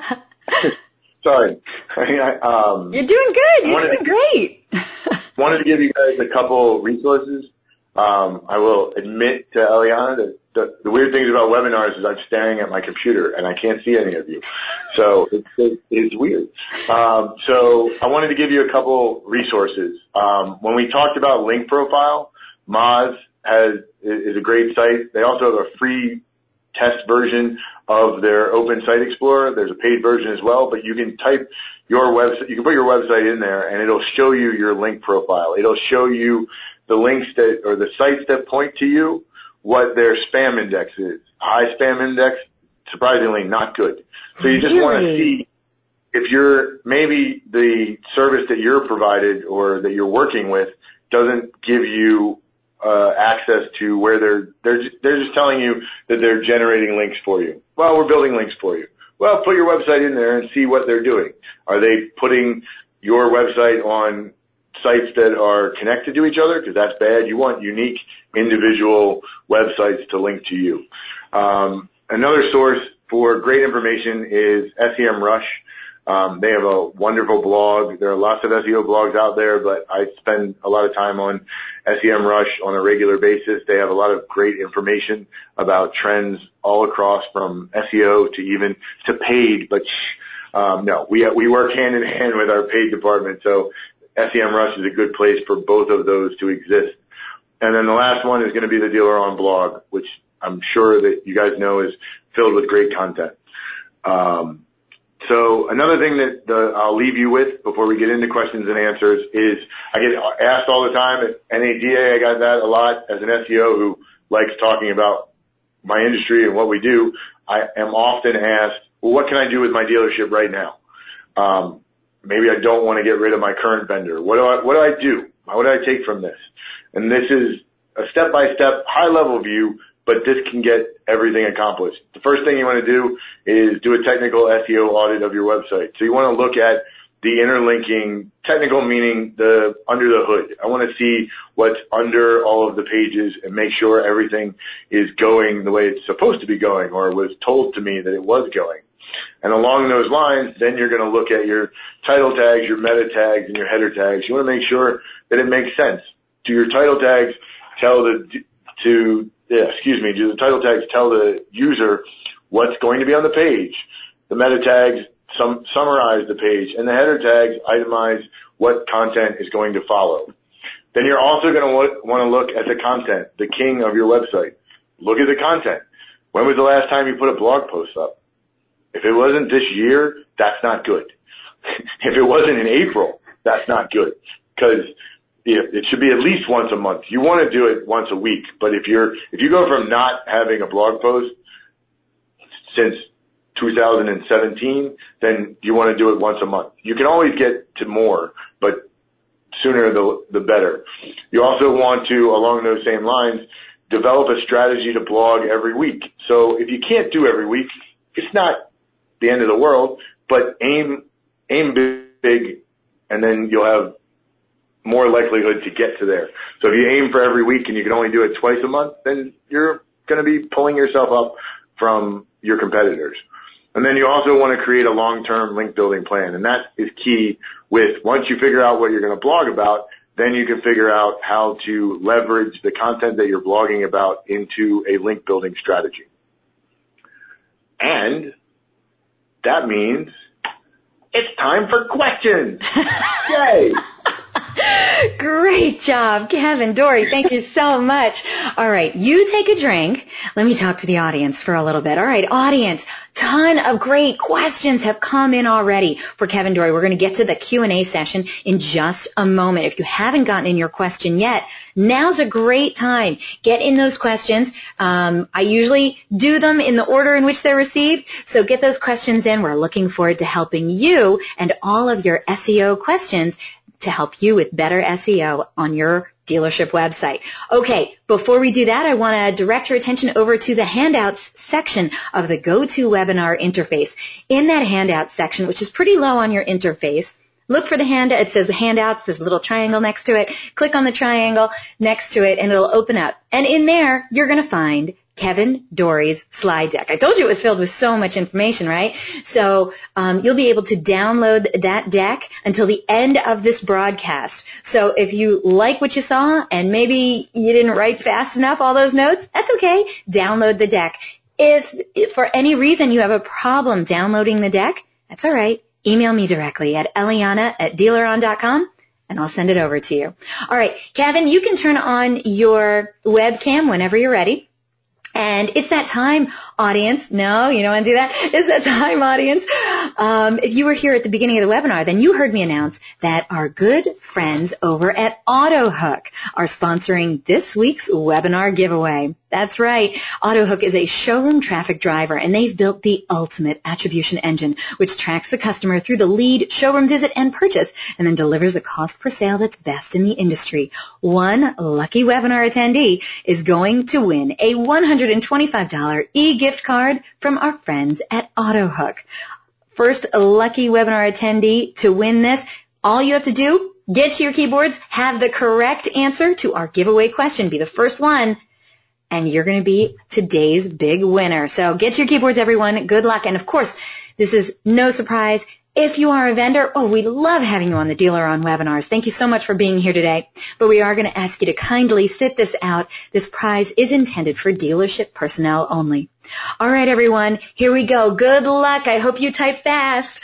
sorry. um, You're doing good. You're doing to, great. wanted to give you guys a couple resources. Um, I will admit to Eliana that the, the weird things about webinars is I'm staring at my computer and I can't see any of you. So it, it, it's weird. Um, so I wanted to give you a couple resources. Um, when we talked about Link Profile, Moz has, is a great site. They also have a free test version of their Open Site Explorer. There's a paid version as well, but you can type your website, you can put your website in there and it'll show you your link profile. It'll show you the links that, or the sites that point to you, what their spam index is. High spam index, surprisingly not good. So you just really? want to see if you're, maybe the service that you're provided or that you're working with doesn't give you uh, access to where they're, they're, they're just telling you that they're generating links for you. Well, we're building links for you. Well, put your website in there and see what they're doing. Are they putting your website on sites that are connected to each other? Because that's bad. You want unique individual websites to link to you. Um, another source for great information is SEMrush. Um, they have a wonderful blog. There are lots of S E O blogs out there, but I spend a lot of time on SEMrush on a regular basis. They have a lot of great information about trends all across from S E O to even to paid, but um, no, we we work hand in hand with our paid department, so SEMrush is a good place for both of those to exist. And then the last one is going to be the Dealer On blog, which I'm sure that you guys know is filled with great content. Um, So another thing that the, I'll leave you with before we get into questions and answers is I get asked all the time at N A D A. I got that a lot as an S E O who likes talking about my industry and what we do. I am often asked, well, what can I do with my dealership right now? Um, maybe I don't want to get rid of my current vendor. What do I, what do I do? What do I take from this? And this is a step-by-step, high-level view, but this can get everything accomplished. The first thing you want to do is do a technical S E O audit of your website. So you want to look at the interlinking, technical meaning the under the hood. I want to see what's under all of the pages and make sure everything is going the way it's supposed to be going or was told to me that it was going. And along those lines, then you're going to look at your title tags, your meta tags, and your header tags. You want to make sure that it makes sense. Do your title tags tell the to Yeah, excuse me, do the title tags tell the user what's going to be on the page? The meta tags sum, summarize the page, and the header tags itemize what content is going to follow. Then you're also going to want to look at the content, the king of your website. Look at the content. When was the last time you put a blog post up? If it wasn't this year, that's not good. If it wasn't in April, that's not good. Because it should be at least once a month. You want to do it once a week, but if you're if you go from not having a blog post since two thousand seventeen, then you want to do it once a month. You can always get to more, but sooner the, the better. You also want to, along those same lines, develop a strategy to blog every week. So if you can't do every week, it's not the end of the world, but aim, aim big, and then you'll have more likelihood to get to there. So if you aim for every week and you can only do it twice a month, then you're going to be pulling yourself up from your competitors. And then you also want to create a long-term link building plan, and that is key with once you figure out what you're going to blog about, then you can figure out how to leverage the content that you're blogging about into a link building strategy. And that means it's time for questions. Yay! Great job, Kevin, Dory. Thank you so much. All right, you take a drink. Let me talk to the audience for a little bit. All right, audience, ton of great questions have come in already for Kevin, Dory. We're going to get to the Q and A session in just a moment. If you haven't gotten in your question yet, now's a great time. Get in those questions. Um, I usually do them in the order in which they're received, so get those questions in. We're looking forward to helping you and all of your S E O questions to help you with better S E O on your dealership website. Okay, before we do that, I want to direct your attention over to the handouts section of the GoToWebinar interface. In that handouts section, which is pretty low on your interface, look for the handout. It says handouts. There's a little triangle next to it. Click on the triangle next to it, and it'll open up. And in there, you're going to find Kevin Dory's slide deck. I told you it was filled with so much information, right? So um, you'll be able to download that deck until the end of this broadcast. So if you like what you saw and maybe you didn't write fast enough all those notes, that's okay. Download the deck. If, if for any reason you have a problem downloading the deck, that's all right. Email me directly at eliana at dealeron dot com. And I'll send it over to you. All right, Kevin, you can turn on your webcam whenever you're ready. And it's that time, audience. No, you don't want to do that. It's that time, audience. Um, if you were here at the beginning of the webinar, then you heard me announce that our good friends over at AutoHook are sponsoring this week's webinar giveaway. That's right. AutoHook is a showroom traffic driver, and they've built the ultimate attribution engine, which tracks the customer through the lead, showroom visit, and purchase, and then delivers a cost per sale that's best in the industry. One lucky webinar attendee is going to win a one hundred twenty-five dollars e-gift card from our friends at AutoHook. First lucky webinar attendee to win this, all you have to do, get to your keyboards, have the correct answer to our giveaway question, be the first one, and you're going to be today's big winner. So get to your keyboards, everyone. Good luck. And, of course, this is no surprise. If you are a vendor, oh, we love having you on the Dealer On webinars. Thank you so much for being here today. But we are going to ask you to kindly sit this out. This prize is intended for dealership personnel only. All right, everyone, here we go. Good luck. I hope you type fast.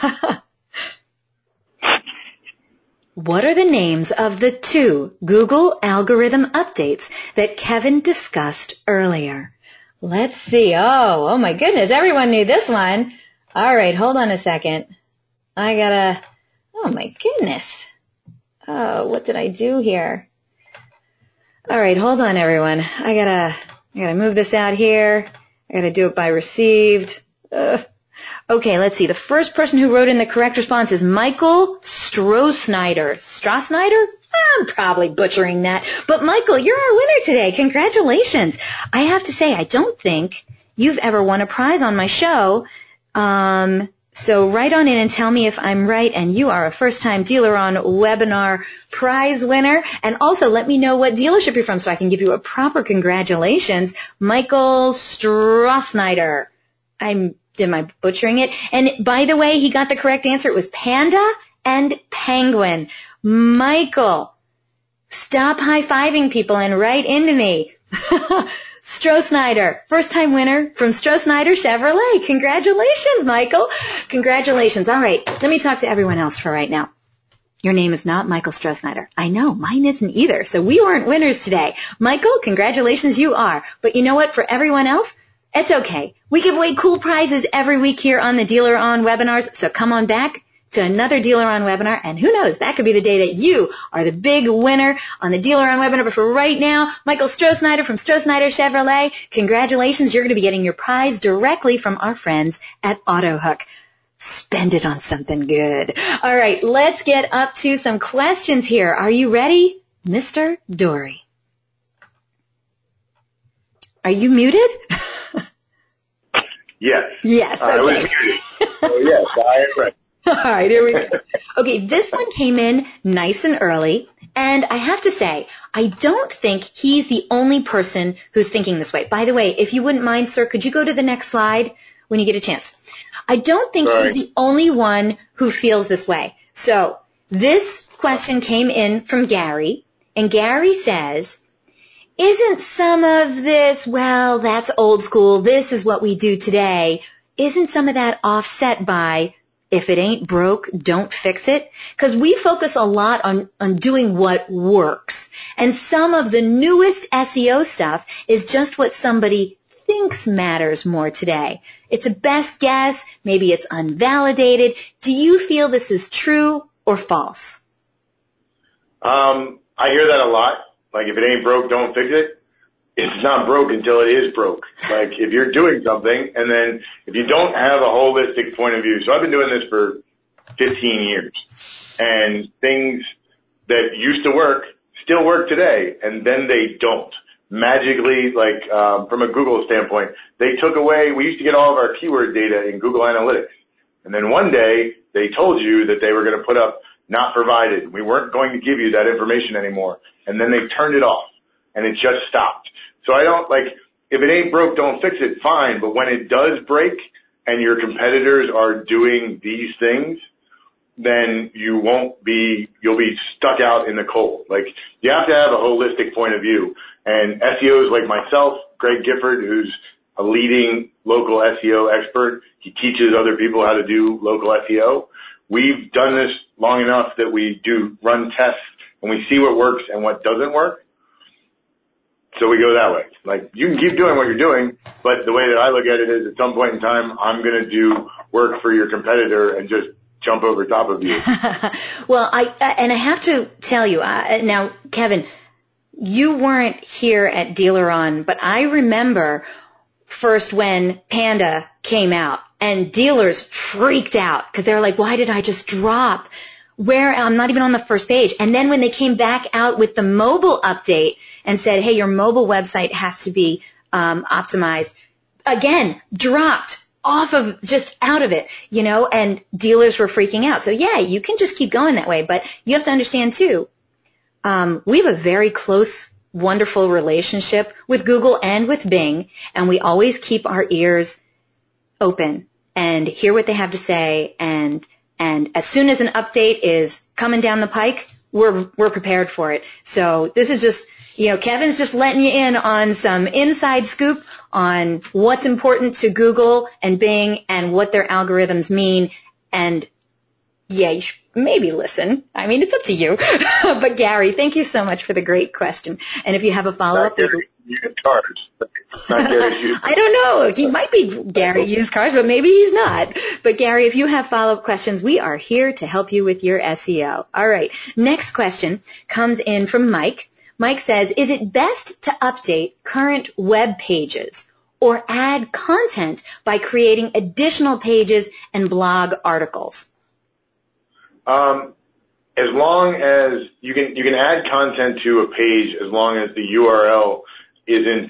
What are the names of the two Google algorithm updates that Kevin discussed earlier? Let's see. Oh, oh my goodness. Everyone knew this one. All right, hold on a second. I gotta, oh my goodness. Oh, what did I do here? All right, hold on, everyone. I gotta, I gotta move this out here. I gotta do it by received. Ugh. Okay, let's see. The first person who wrote in the correct response is Michael Strohsnyder. Strohsnyder? I'm probably butchering that. But Michael, you're our winner today. Congratulations. I have to say, I don't think you've ever won a prize on my show. Um, so write on in and tell me if I'm right and you are a first-time Dealer On webinar prize winner. And also let me know what dealership you're from so I can give you a proper congratulations. Michael Strohsnyder. I'm Am I butchering it? And by the way, he got the correct answer. It was panda and penguin. Michael, stop high-fiving people and write into me. Strohsnyder, first-time winner from Strohsnyder Chevrolet. Congratulations, Michael. Congratulations. All right, let me talk to everyone else for right now. Your name is not Michael Strohsnyder. I know, mine isn't either, so we weren't winners today. Michael, congratulations, you are. But you know what? For everyone else, it's okay. We give away cool prizes every week here on the Dealer On webinars, so come on back to another Dealer On webinar, and who knows, that could be the day that you are the big winner on the Dealer On webinar. But for right now, Michael Stroh-Snyder from Stroh-Snyder Chevrolet, congratulations, you're going to be getting your prize directly from our friends at AutoHook. Spend it on something good. All right, let's get up to some questions here. Are you ready, Mister Dory? Are you muted? Yes. Yes, okay. I was muted. So yes, I am ready. All right, here we go. Okay, this one came in nice and early, and I have to say, I don't think he's the only person who's thinking this way. By the way, if you wouldn't mind, sir, could you go to the next slide when you get a chance? I don't think Sorry. he's the only one who feels this way. So this question came in from Gary, and Gary says, isn't some of this, well, that's old school, this is what we do today, isn't some of that offset by, if it ain't broke, don't fix it? Because we focus a lot on, on doing what works. And some of the newest S E O stuff is just what somebody thinks matters more today. It's a best guess. Maybe it's unvalidated. Do you feel this is true or false? Um, I hear that a lot. Like, if it ain't broke, don't fix it. It's not broke until it is broke. Like, if you're doing something, and then if you don't have a holistic point of view. So I've been doing this for fifteen years, and things that used to work still work today, and then they don't. Magically, like, um, from a Google standpoint, they took away, we used to get all of our keyword data in Google Analytics. And then one day, they told you that they were going to put up not provided. We weren't going to give you that information anymore. And then they turned it off, and it just stopped. So I don't, like, if it ain't broke, don't fix it, fine. But when it does break and your competitors are doing these things, then you won't be, you'll be stuck out in the cold. Like, you have to have a holistic point of view. And S E Os like myself, Greg Gifford, who's a leading local S E O expert, he teaches other people how to do local S E O. We've done this long enough that we do run tests and we see what works and what doesn't work. So we go that way. Like, you can keep doing what you're doing, but the way that I look at it is at some point in time, I'm going to do work for your competitor and just jump over top of you. Well, I, and I have to tell you, uh, now, Kevin, you weren't here at Dealer On, but I remember first when Panda came out and dealers freaked out because they were like, why did I just drop? Where I'm not even on the first page. And then when they came back out with the mobile update and said, hey, your mobile website has to be um, optimized, again, dropped off of, just out of it, you know, and dealers were freaking out. So, yeah, you can just keep going that way. But you have to understand, too, um, we have a very close, wonderful relationship with Google and with Bing, and we always keep our ears open and hear what they have to say, and and as soon as an update is coming down the pike, we're we're prepared for it. So this is just, you know, Kevin's just letting you in on some inside scoop on what's important to Google and Bing and what their algorithms mean. And yeah, you should maybe listen. I mean, it's up to you. But Gary, thank you so much for the great question. And if you have a follow-up, Not Gary used cars. Not Gary used I don't know. He might be Gary used cars, but maybe he's not. But Gary, if you have follow-up questions, we are here to help you with your S E O. All right. Next question comes in from Mike. Mike says, is it best to update current web pages or add content by creating additional pages and blog articles? Um, as long as you can, you can add content to a page as long as the U R L isn't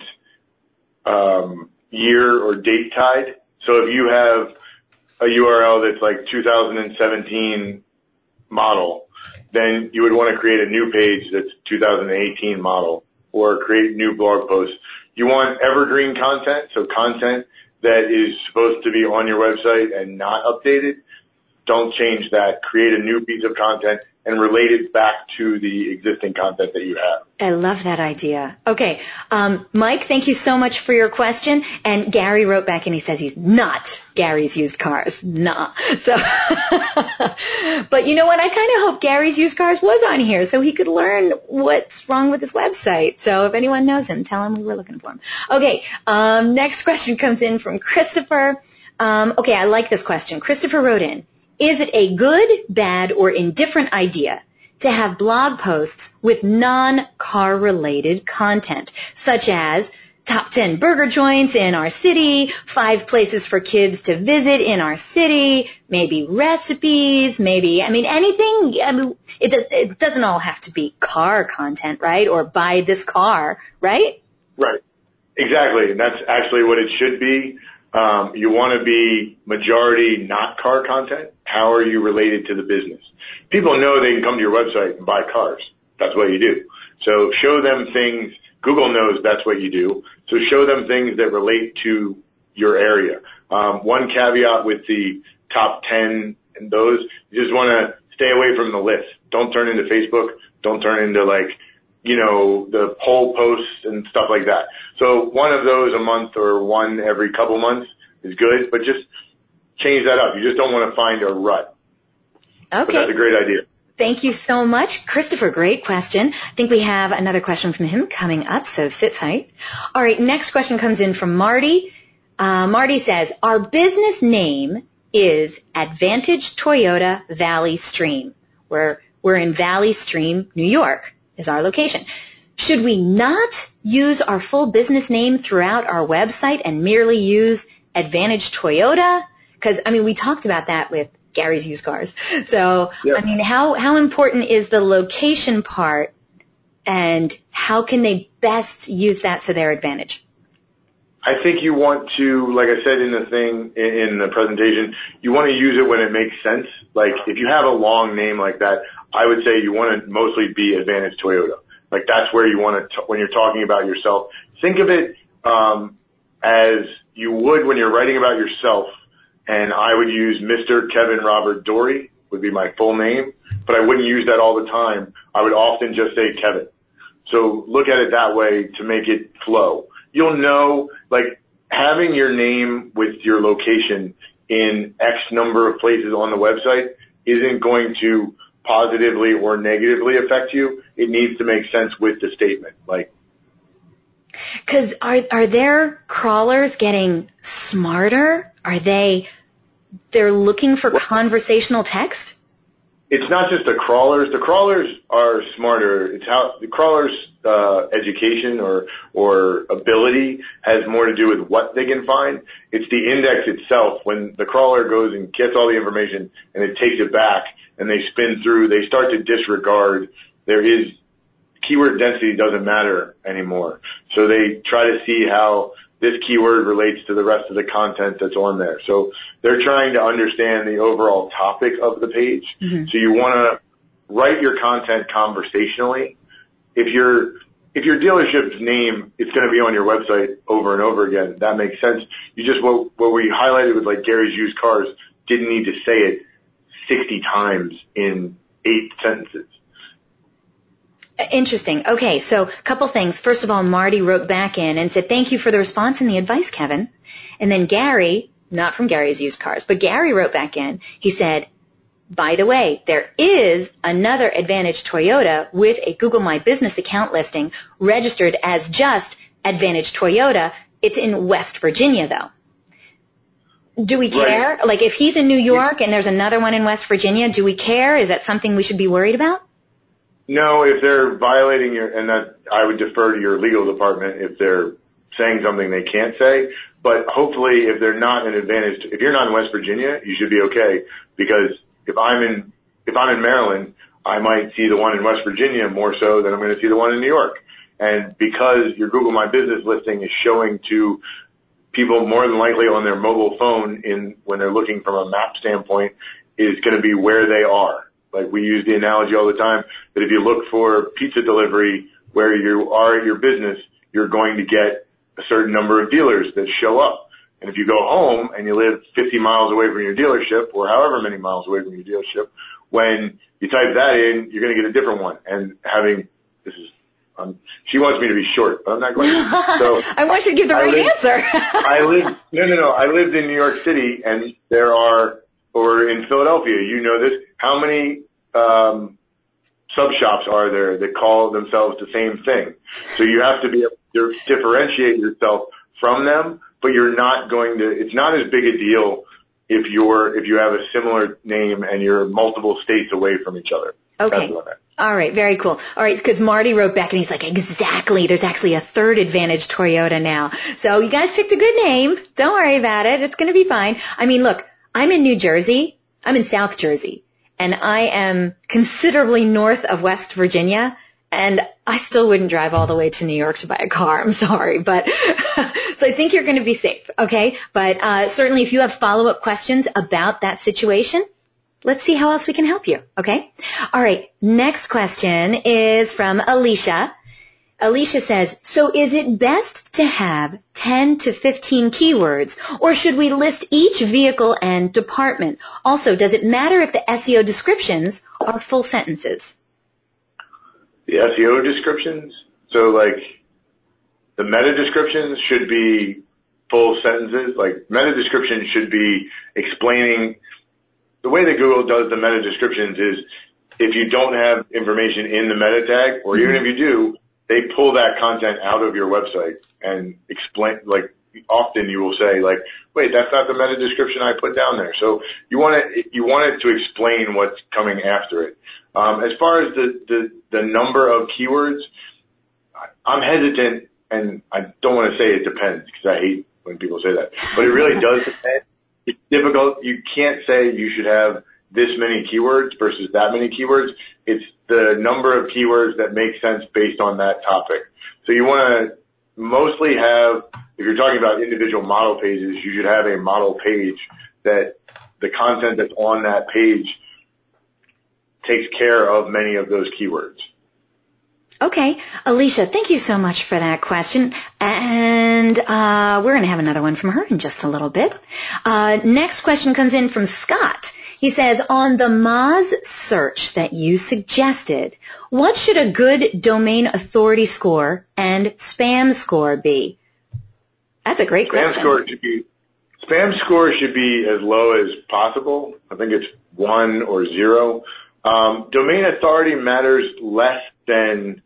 um, year or date tied. So if you have a U R L that's like two thousand seventeen model, then you would want to create a new page that's two thousand eighteen model, or create new blog posts. You want evergreen content, so content that is supposed to be on your website and not updated. Don't change that. Create a new piece of content and relate it back to the existing content that you have. I love that idea. Okay, um, Mike, thank you so much for your question. And Gary wrote back and he says he's not Gary's Used Cars. Nah. So, but you know what? I kind of hope Gary's Used Cars was on here so he could learn what's wrong with his website. So if anyone knows him, tell him we were looking for him. Okay, um, next question comes in from Christopher. Um, okay, I like this question. Christopher wrote in, is it a good, bad, or indifferent idea to have blog posts with non-car related content, such as top ten burger joints in our city, five places for kids to visit in our city, maybe recipes, maybe, I mean, anything, I mean, it, it doesn't all have to be car content, right? Or buy this car, right? Right. Exactly. And that's actually what it should be. Um, you want to be majority not car content. How are you related to the business? People know they can come to your website and buy cars. That's what you do. So show them things. Google knows that's what you do. So show them things that relate to your area. Um, one caveat with the top ten and those, you just want to stay away from the list. Don't turn into Facebook. Don't turn into like, you know, the poll posts and stuff like that. So one of those a month or one every couple months is good, but just change that up. You just don't want to find a rut. Okay. But that's a great idea. Thank you so much, Christopher. Great question. I think we have another question from him coming up, so sit tight. All right, next question comes in from Marty. Uh, Marty says, our business name is Advantage Toyota Valley Stream. We're, we're in Valley Stream, New York is our location. Should we not use our full business name throughout our website and merely use Advantage Toyota? Because, I mean, we talked about that with Gary's Used Cars. So, yep. I mean, how, how important is the location part, and how can they best use that to their advantage? I think you want to, like I said in the thing, in the presentation, you want to use it when it makes sense. Like, if you have a long name like that, I would say you want to mostly be Advantage Toyota. Like, that's where you want to, when you're talking about yourself. Think of it um, as you would when you're writing about yourself. And I would use Mister Kevin Robert Dory would be my full name, but I wouldn't use that all the time. I would often just say Kevin. So look at it that way to make it flow. You'll know, like, having your name with your location in X number of places on the website isn't going to positively or negatively affect you. It needs to make sense with the statement. Like, because are are their crawlers getting smarter? Are they they're looking for well, conversational text? It's not just the crawlers. The crawlers are smarter. It's how the crawlers' uh, education or or ability has more to do with what they can find. It's the index itself. When the crawler goes and gets all the information and it takes it back and they spin through, they start to disregard. There is keyword density doesn't matter anymore. So they try to see how this keyword relates to the rest of the content that's on there. So they're trying to understand the overall topic of the page. Mm-hmm. So you want to write your content conversationally. If your if your dealership's name is going to be on your website over and over again, that makes sense. You just what what we highlighted with like Gary's Used Cars didn't need to say it sixty times in eight sentences. Interesting. Okay, so a couple things. First of all, Marty wrote back in and said, thank you for the response and the advice, Kevin. And then Gary, not from Gary's Used Cars, but Gary wrote back in. He said, by the way, there is another Advantage Toyota with a Google My Business account listing registered as just Advantage Toyota. It's in West Virginia, though. Do we care? Right. Like, if he's in New York and there's another one in West Virginia, do we care? Is that something we should be worried about? No, if they're violating your, and that I would defer to your legal department if they're saying something they can't say. But hopefully, if they're not an advantage, if you're not in West Virginia, you should be okay. Because if I'm in, if I'm in Maryland, I might see the one in West Virginia more so than I'm going to see the one in New York. And because your Google My Business listing is showing to people more than likely on their mobile phone in when they're looking from a map standpoint, is going to be where they are. Like, we use the analogy all the time that if you look for pizza delivery where you are at your business, you're going to get a certain number of dealers that show up. And if you go home and you live fifty miles away from your dealership or however many miles away from your dealership, when you type that in, you're going to get a different one. And having, this is, um, she wants me to be short, but I'm not going to. So I want you to give the right lived, answer. I lived, no, no, no. I lived in New York City, and there are, or in Philadelphia, you know this, how many um, sub shops are there that call themselves the same thing? So you have to be able to differentiate yourself from them, but you're not going to, it's not as big a deal if you're if you have a similar name and you're multiple states away from each other. Okay. That's what I meant. All right, very cool. All right, because Marty wrote back and he's like, exactly, there's actually a third Advantage Toyota now. So you guys picked a good name. Don't worry about it. It's going to be fine. I mean, look, I'm in New Jersey. I'm in South Jersey. And I am considerably north of West Virginia. And I still wouldn't drive all the way to New York to buy a car. I'm sorry. But so I think you're going to be safe, okay? But uh, certainly if you have follow-up questions about that situation, let's see how else we can help you, okay? All right, next question is from Alicia. Alicia says, so is it best to have ten to fifteen keywords, or should we list each vehicle and department? Also, does it matter if the S E O descriptions are full sentences? The S E O descriptions? So, like, the meta descriptions should be full sentences. Like, meta descriptions should be explaining. The way that Google does the meta descriptions is if you don't have information in the meta tag, or even if you do, they pull that content out of your website and explain, like, often you will say, like, wait, that's not the meta description I put down there. So you want it, you want it to explain what's coming after it. Um, as far as the, the, the number of keywords, I'm hesitant, and I don't want to say it depends because I hate when people say that, but it really does depend. It's difficult. You can't say you should have this many keywords versus that many keywords. It's the number of keywords that make sense based on that topic. So you want to mostly have, if you're talking about individual model pages, you should have a model page that the content that's on that page takes care of many of those keywords. Okay. Alicia, thank you so much for that question. And uh, we're going to have another one from her in just a little bit. Uh, next question comes in from Scott. He says, on the Moz search that you suggested, what should a good domain authority score and spam score be? That's a great question. Spam score should be, spam score should be as low as possible. I think it's one or zero. Um, domain authority matters less than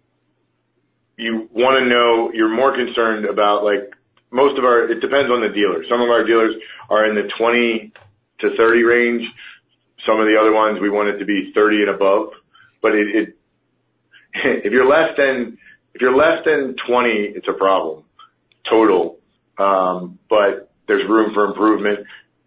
you want to know. You're more concerned about, like, most of our, it depends on the dealer. Some of our dealers are in the twenty to thirty range. Some of the other ones, we want it to be thirty and above. But it, it if you're less than, if you're less than twenty, it's a problem total. Um, but there's room for improvement.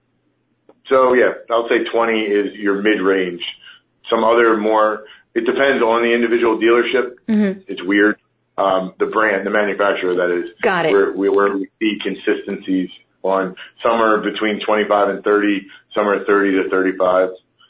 So yeah, I'll say twenty is your mid-range. Some other more, it depends on the individual dealership. Mm-hmm. It's weird. Um, the brand, the manufacturer, that is. Got it. Where, where we see consistencies on, some are between twenty-five and thirty, some are thirty to thirty-five.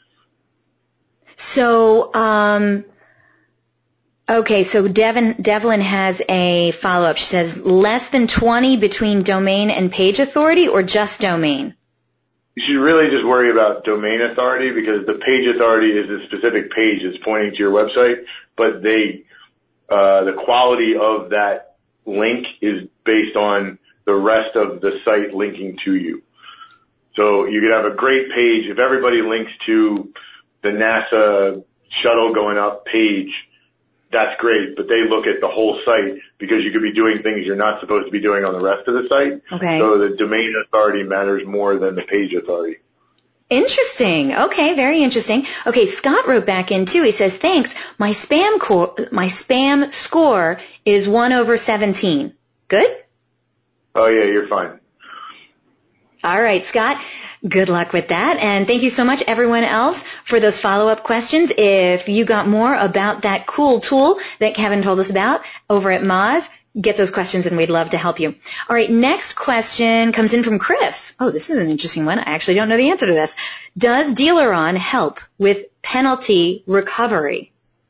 So, um, okay, so Devin, Devlin has a follow-up. She says, less than twenty between domain and page authority, or just domain? You should really just worry about domain authority, because the page authority is a specific page that's pointing to your website, but they, uh, the quality of that link is based on the rest of the site linking to you. So you could have a great page. If everybody links to the NASA shuttle going up page, that's great, but they look at the whole site, because you could be doing things you're not supposed to be doing on the rest of the site. Okay. So the domain authority matters more than the page authority. Interesting. Okay, very interesting. Okay, Scott wrote back in too. He says, thanks. My spam co- my spam score is one over seventeen. Good? Oh yeah, you're fine. All right, Scott. Good luck with that. And thank you so much, everyone else, for those follow-up questions. If you got more about that cool tool that Kevin told us about over at Moz, get those questions and we'd love to help you. All right, next question comes in from Chris. Oh, this is an interesting one. I actually don't know the answer to this. Does DealerOn help with penalty recovery?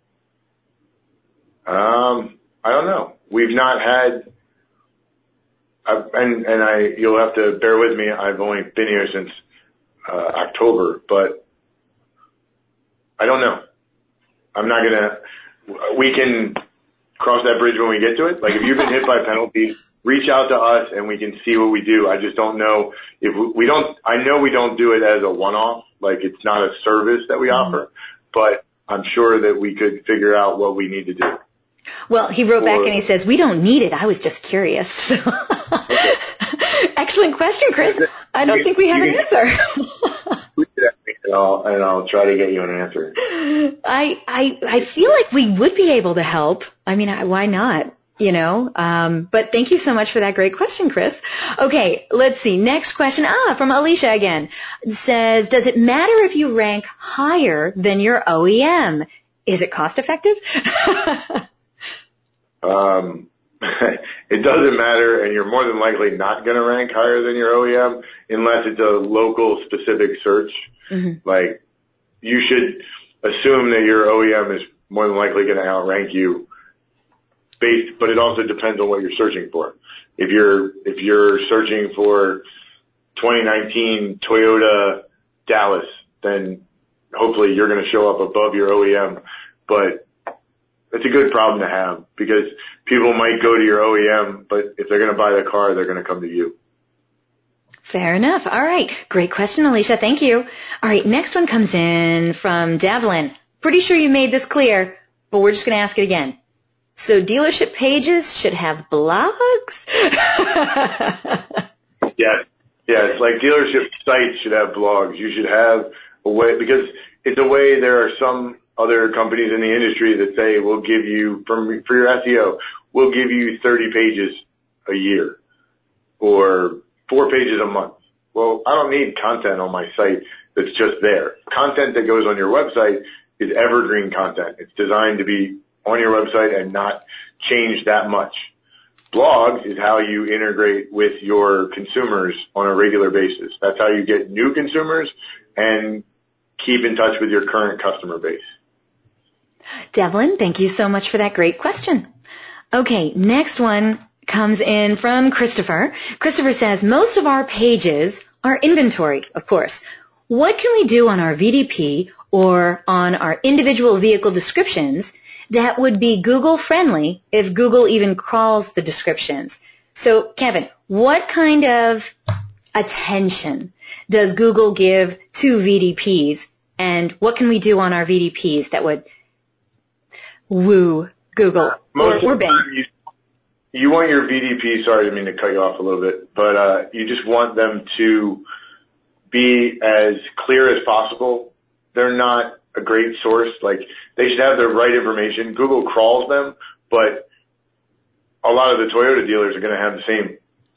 Um, I don't know. We've not had, uh, and, and I, you'll have to bear with me. I've only been here since uh, October, but I don't know. I'm not going to, we can cross that bridge when we get to it. Like, if you've been hit by penalties, reach out to us and we can see what we do. I just don't know if we, we don't, I know we don't do it as a one-off. Like, it's not a service that we mm-hmm. offer, but I'm sure that we could figure out what we need to do. Well, he wrote or, back and he says, we don't need it. I was just curious. Okay. excellent question, Chris. I don't think we have an answer. and, I'll, and I'll try to get you an answer. I, I, I feel like we would be able to help. I mean, why not? You know, um, but thank you so much for that great question, Chris. Okay, let's see. Next question. Ah, from Alicia again. It says, does it matter if you rank higher than your O E M? Is it cost effective? um, it doesn't matter, and you're more than likely not going to rank higher than your O E M unless it's a local specific search. Mm-hmm. Like, you should assume that your O E M is more than likely going to outrank you. Based, but it also depends on what you're searching for. If you're if you're searching for twenty nineteen Toyota Dallas, then hopefully you're going to show up above your O E M. But it's a good problem to have because people might go to your O E M, but if they're going to buy the car, they're going to come to you. Fair enough. All right. Great question, Alicia. Thank you. All right. Next one comes in from Devlin. Pretty sure you made this clear, but we're just going to ask it again. So dealership pages should have blogs? Yes. Yes. Like dealership sites should have blogs. You should have a way, because it's a way there are some other companies in the industry that say we'll give you, from, for your S E O, we'll give you thirty pages a year or four pages a month. Well, I don't need content on my site that's just there. Content that goes on your website is evergreen content. It's designed to be on your website and not change that much. Blogs is how you integrate with your consumers on a regular basis. That's how you get new consumers and keep in touch with your current customer base. Devlin, thank you so much for that great question. Okay, next one comes in from Christopher. Christopher says, most of our pages are inventory, of course. What can we do on our V D P or on our individual vehicle descriptions that would be Google friendly if Google even crawls the descriptions? So, Kevin, what kind of attention does Google give to V D Ps, and what can we do on our V D Ps that would woo Google uh, or, or Bing? You, you want your V D P, sorry, I didn't mean to cut you off a little bit, but uh, you just want them to be as clear as possible. They're not a great source. Like, they should have the right information. Google crawls them, but a lot of the Toyota dealers are going to have the same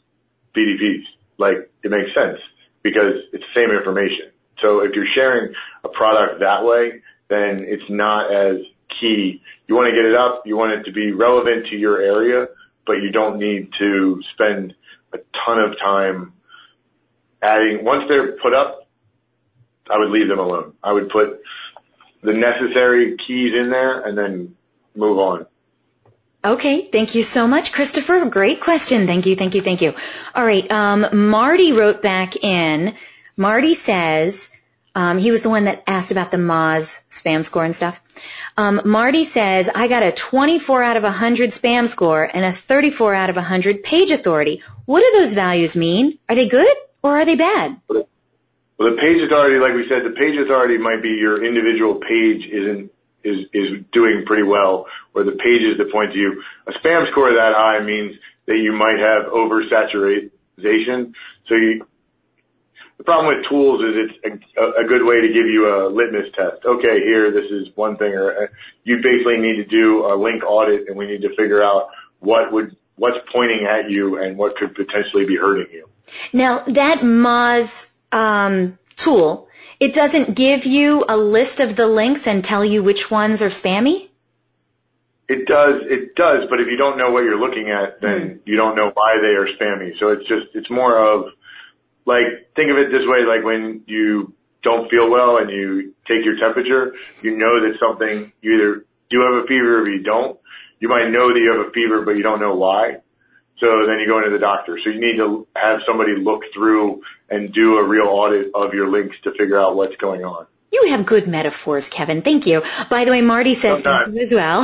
V D Ps. Like, it makes sense because it's the same information. So if you're sharing a product that way, then it's not as key. You want to get it up. You want it to be relevant to your area, but you don't need to spend a ton of time adding. Once they're put up, I would leave them alone. I would put the necessary keys in there and then move on. Okay, thank you so much, Christopher. Great question. Thank you, thank you, thank you. All right, um, Marty wrote back in. Marty says, um, he was the one that asked about the Moz spam score and stuff. Um, Marty says, I got a twenty-four out of one hundred spam score and a thirty-four out of one hundred page authority. What do those values mean? Are they good or are they bad? Well, the page authority, like we said, the page authority might be your individual page isn't is is doing pretty well, or the pages that point to you. A spam score that high means that you might have oversaturation. So you, the problem with tools is it's a, a good way to give you a litmus test. Okay, here, this is one thing, or you basically need to do a link audit, and we need to figure out what would what's pointing at you and what could potentially be hurting you. Now, that Moz um, tool, it doesn't give you a list of the links and tell you which ones are spammy? It does, it does, but if you don't know what you're looking at, then mm. you don't know why they are spammy. So it's just, it's more of, like, think of it this way, like when you don't feel well and you take your temperature, you know that something, you either do have a fever or you don't. You might know that you have a fever, but you don't know why. So then you go into the doctor. So you need to have somebody look through and do a real audit of your links to figure out what's going on. You have good metaphors, Kevin. Thank you. By the way, Marty says thank you as well.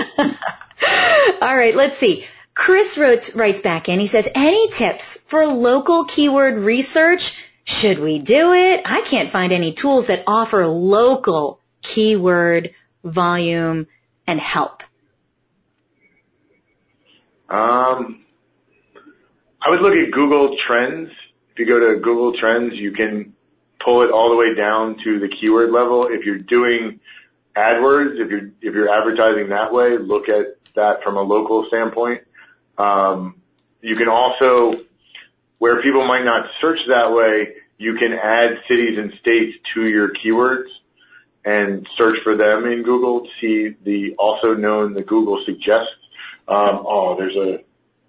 All right, let's see. Chris wrote, writes back in. He says, any tips for local keyword research? Should we do it? I can't find any tools that offer local keyword volume and help. Um... I would look at Google Trends. If you go to Google Trends, you can pull it all the way down to the keyword level. If you're doing AdWords, if you're if you're advertising that way, look at that from a local standpoint. Um, you can also, where people might not search that way, you can add cities and states to your keywords and search for them in Google. See the also known the Google suggests. Um, oh, there's a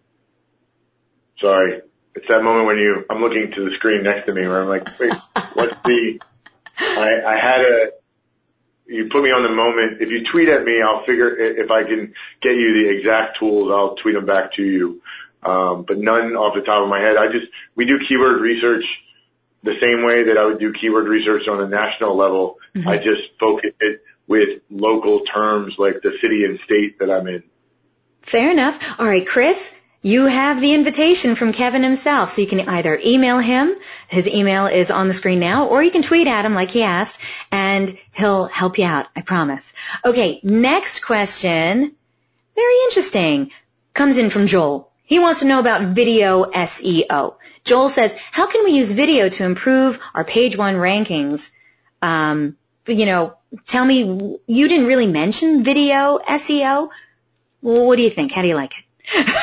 sorry. It's that moment when you I'm looking to the screen next to me where I'm like, wait, what's the? I, I had a. You put me on the moment. If you tweet at me, I'll figure if I can get you the exact tools. I'll tweet them back to you. Um, but none off the top of my head. I just we do keyword research the same way that I would do keyword research on a national level. Mm-hmm. I just focus it with local terms like the city and state that I'm in. Fair enough. All right, Chris, you have the invitation from Kevin himself, so you can either email him. His email is on the screen now, or you can tweet at him like he asked, and he'll help you out, I promise. Okay, next question, very interesting, comes in from Joel. He wants to know about video S E O. Joel says, how can we use video to improve our page one rankings? Um, you know, tell me, you didn't really mention video S E O. Well, what do you think? How do you like it?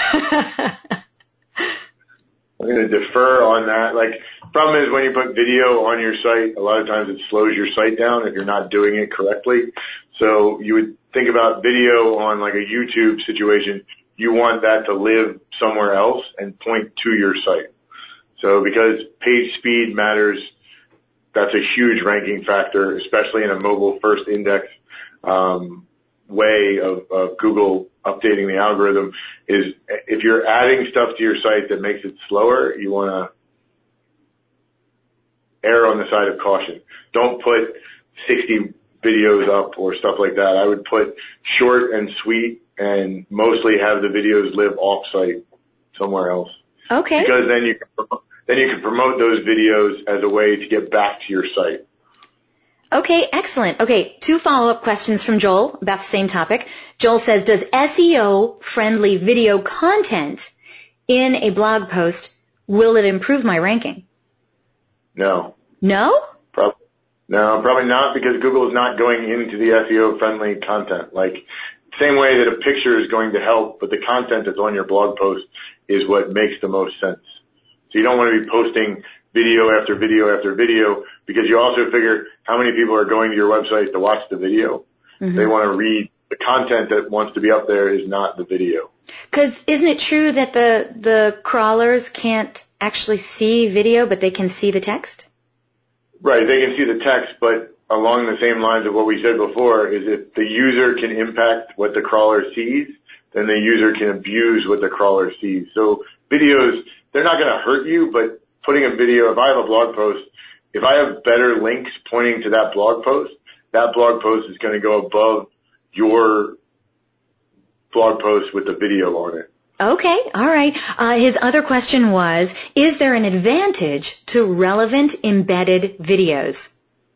I'm going to defer on that. Like, problem is when you put video on your site, a lot of times it slows your site down if you're not doing it correctly. So you would think about video on like a YouTube situation. You want that to live somewhere else and point to your site. So because page speed matters, that's a huge ranking factor, especially in a mobile first index um, way of, of Google updating the algorithm. Is if you're adding stuff to your site that makes it slower, you want to err on the side of caution. Don't put sixty videos up or stuff like that. I would put short and sweet and mostly have the videos live off-site somewhere else. Okay. Because then you can, then you can promote those videos as a way to get back to your site. Okay, excellent. Okay, two follow-up questions from Joel about the same topic. Joel says, does S E O-friendly video content in a blog post, will it improve my ranking? No. No? Probably. No, probably not, because Google is not going into the S E O-friendly content. Like, same way that a picture is going to help, but the content that's on your blog post is what makes the most sense. So you don't want to be posting video after video after video, because you also figure how many people are going to your website to watch the video. Mm-hmm. They want to read the content that wants to be up there is not the video. Because isn't it true that the the crawlers can't actually see video, but they can see the text? Right, they can see the text, but along the same lines of what we said before, is if the user can impact what the crawler sees, then the user can abuse what the crawler sees. So videos, they're not going to hurt you, but putting a video, if I have a blog post, if I have better links pointing to that blog post, that blog post is going to go above your blog post with the video on it. Okay, all right. Uh, his other question was, is there an advantage to relevant embedded videos?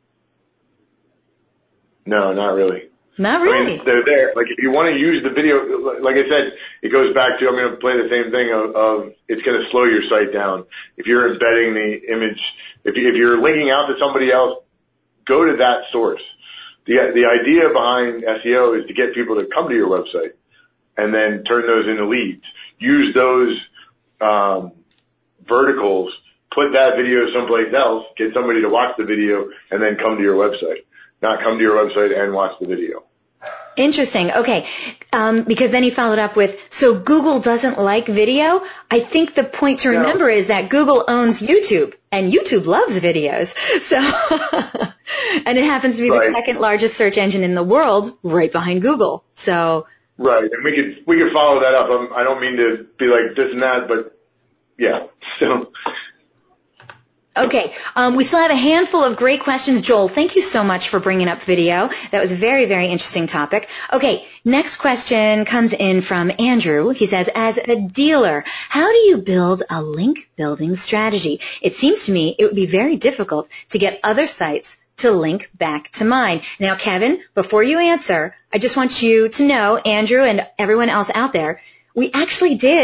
No, not really. Not really? I mean, they're there. Like, if you want to use the video, like I said, it goes back to, I'm going to play the same thing of, of it's going to slow your site down. If you're embedding the image, if, you, if you're linking out to somebody else, go to that source. The, the idea behind S E O is to get people to come to your website and then turn those into leads. Use those um, verticals, put that video someplace else, get somebody to watch the video, and then come to your website. Not come to your website and watch the video. Interesting. Okay. Um, because then he followed up with, so Google doesn't like video? I think the point to remember no. is that Google owns YouTube, and YouTube loves videos. So, and it happens to be right. the second largest search engine in the world, right behind Google. So. Right. And we could, we could follow that up. I'm, I don't mean to be like this and that, but yeah. So. Okay, um, we still have a handful of great questions. Joel, thank you so much for bringing up video. That was a very, very interesting topic. Okay, next question comes in from Andrew. He says, as a dealer, how do you build a link building strategy? It seems to me it would be very difficult to get other sites to link back to mine. Now, Kevin, before you answer, I just want you to know, Andrew and everyone else out there, we actually did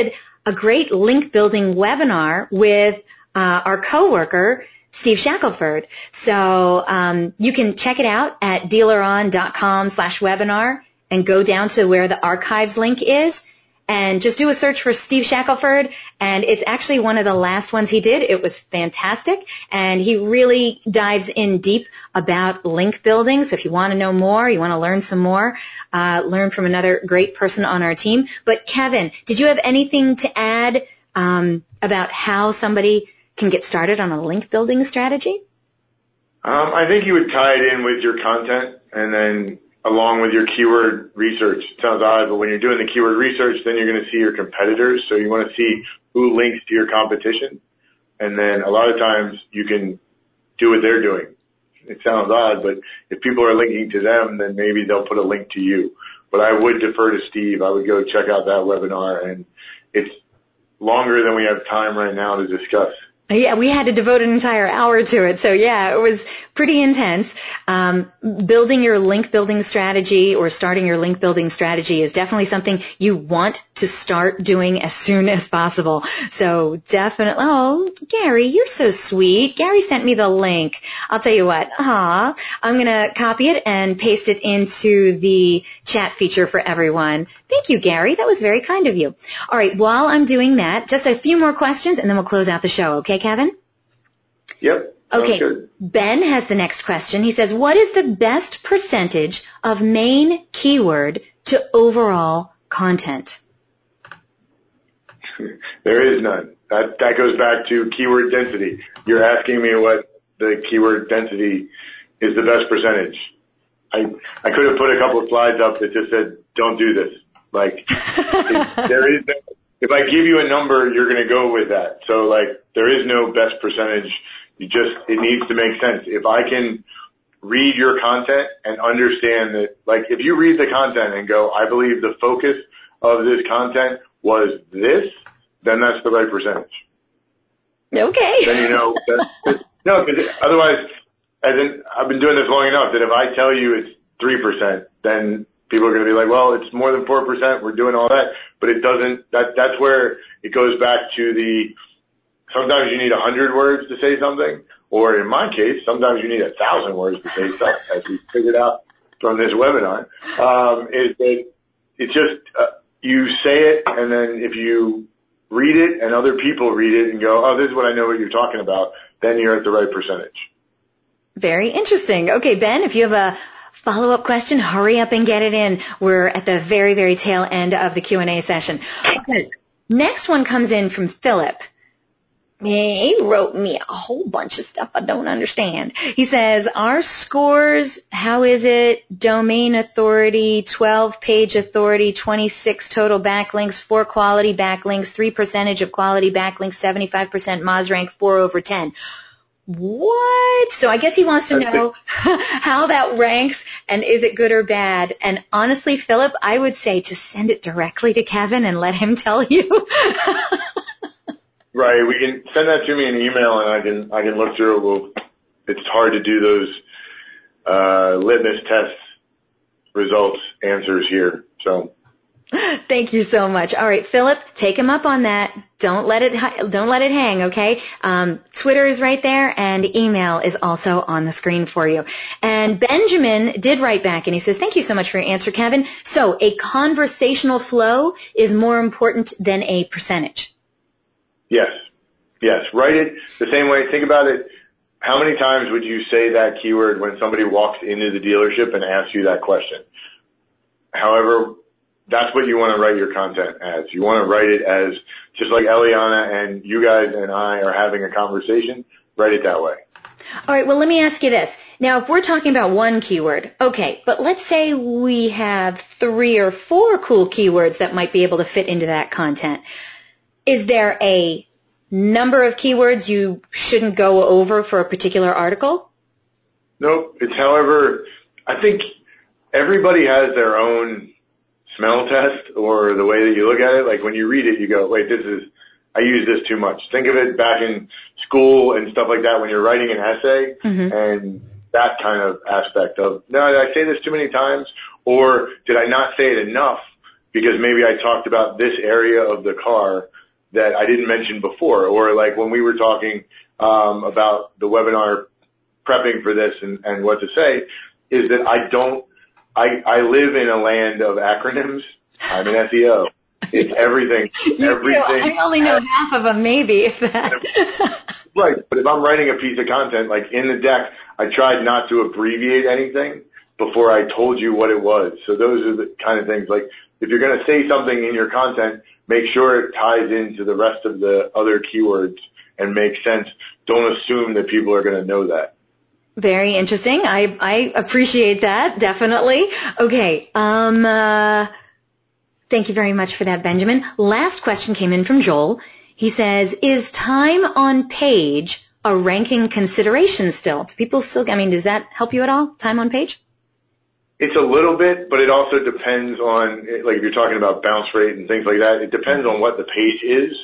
a great link building webinar with uh, our coworker, Steve Shackelford. So um, you can check it out at dealeron.com slash webinar and go down to where the archives link is and just do a search for Steve Shackelford. And it's actually one of the last ones he did. It was fantastic. And he really dives in deep about link building. So if you want to know more, you want to learn some more, uh, learn from another great person on our team. But Kevin, did you have anything to add um, about how somebody can get started on a link building strategy? Um, I think you would tie it in with your content and then along with your keyword research. It sounds odd, but when you're doing the keyword research, then you're going to see your competitors. So you want to see who links to your competition. And then a lot of times you can do what they're doing. It sounds odd, but if people are linking to them, then maybe they'll put a link to you. But I would defer to Steve. I would go check out that webinar, and it's longer than we have time right now to discuss. Yeah, we had to devote an entire hour to it. So yeah, it was pretty intense. Um, building your link building strategy or starting your link building strategy is definitely something you want to start doing as soon as possible. So definitely, oh, Gary, you're so sweet. Gary sent me the link. I'll tell you what, aw, I'm going to copy it and paste it into the chat feature for everyone. Thank you, Gary. That was very kind of you. All right, while I'm doing that, just a few more questions and then we'll close out the show. Okay, Kevin? Yep. Okay. Good. Ben has the next question. He says, what is the best percentage of main keyword to overall content? There is none. That that goes back to keyword density. You're asking me what the keyword density is the best percentage. I I could have put a couple of slides up that just said, don't do this. Like, it, there is no, if I give you a number, you're going to go with that. So, like, there is no best percentage. You just, it needs to make sense. If I can read your content and understand that, like, if you read the content and go, I believe the focus of this content was this, then that's the right percentage. Okay. Then you know that, no, because otherwise, as in, I've been doing this long enough that if I tell you it's three percent, then people are going to be like, well, it's more than four percent, we're doing all that, but it doesn't, that, that's where it goes back to the, sometimes you need a hundred words to say something, or in my case, sometimes you need a thousand words to say something, as we figured out from this webinar, um, is that it's just, uh, you say it, and then if you read it and other people read it and go, oh, this is what I know what you're talking about, then you're at the right percentage. Very interesting. Okay, Ben, if you have a follow-up question, hurry up and get it in. We're at the very, very tail end of the Q and A session. Okay, next one comes in from Philip. He wrote me a whole bunch of stuff I don't understand. He says, our scores, how is it? Domain authority, twelve page authority, twenty-six total backlinks, four quality backlinks, three percentage of quality backlinks, seventy-five percent Moz rank, four over ten. What? So I guess he wants to know how that ranks and is it good or bad. And honestly, Philip, I would say just send it directly to Kevin and let him tell you. Right. We can send that to me in email and I can I can look through it. We'll, it's hard to do those uh, litmus test results answers here. So. Thank you so much. All right, Philip, take him up on that. Don't let it don't let it hang, okay? Um, Twitter is right there, and email is also on the screen for you. And Benjamin did write back, and he says, thank you so much for your answer, Kevin. So a conversational flow is more important than a percentage. Yes. Yes. Write it the same way. Think about it. How many times would you say that keyword when somebody walks into the dealership and asks you that question? However, that's what you want to write your content as. You want to write it as, just like Eliana and you guys and I are having a conversation, write it that way. All right, well, let me ask you this. Now, if we're talking about one keyword, okay, but let's say we have three or four cool keywords that might be able to fit into that content. Is there a number of keywords you shouldn't go over for a particular article? Nope. It's however, I think everybody has their own smell test or the way that you look at it. Like when you read it, you go, wait, this is, I use this too much. Think of it back in school and stuff like that when you're writing an essay mm-hmm. and that kind of aspect of, no, did I say this too many times? Or did I not say it enough because maybe I talked about this area of the car that I didn't mention before, or like when we were talking um, about the webinar prepping for this and, and what to say, is that I don't, I, I live in a land of acronyms. I'm an S E O. It's everything. You everything. Do. I only know half of them, maybe, if that. Right, but if I'm writing a piece of content, like in the deck, I tried not to abbreviate anything before I told you what it was. So those are the kind of things, like if you're going to say something in your content, make sure it ties into the rest of the other keywords and makes sense. Don't assume that people are going to know that. Very interesting. I, I appreciate that, definitely. Okay, um, uh, thank you very much for that, Benjamin. Last question came in from Joel. He says, is time on page a ranking consideration still? Do people still, I mean, does that help you at all, time on page? It's a little bit, but it also depends on, like if you're talking about bounce rate and things like that, it depends on what the page is.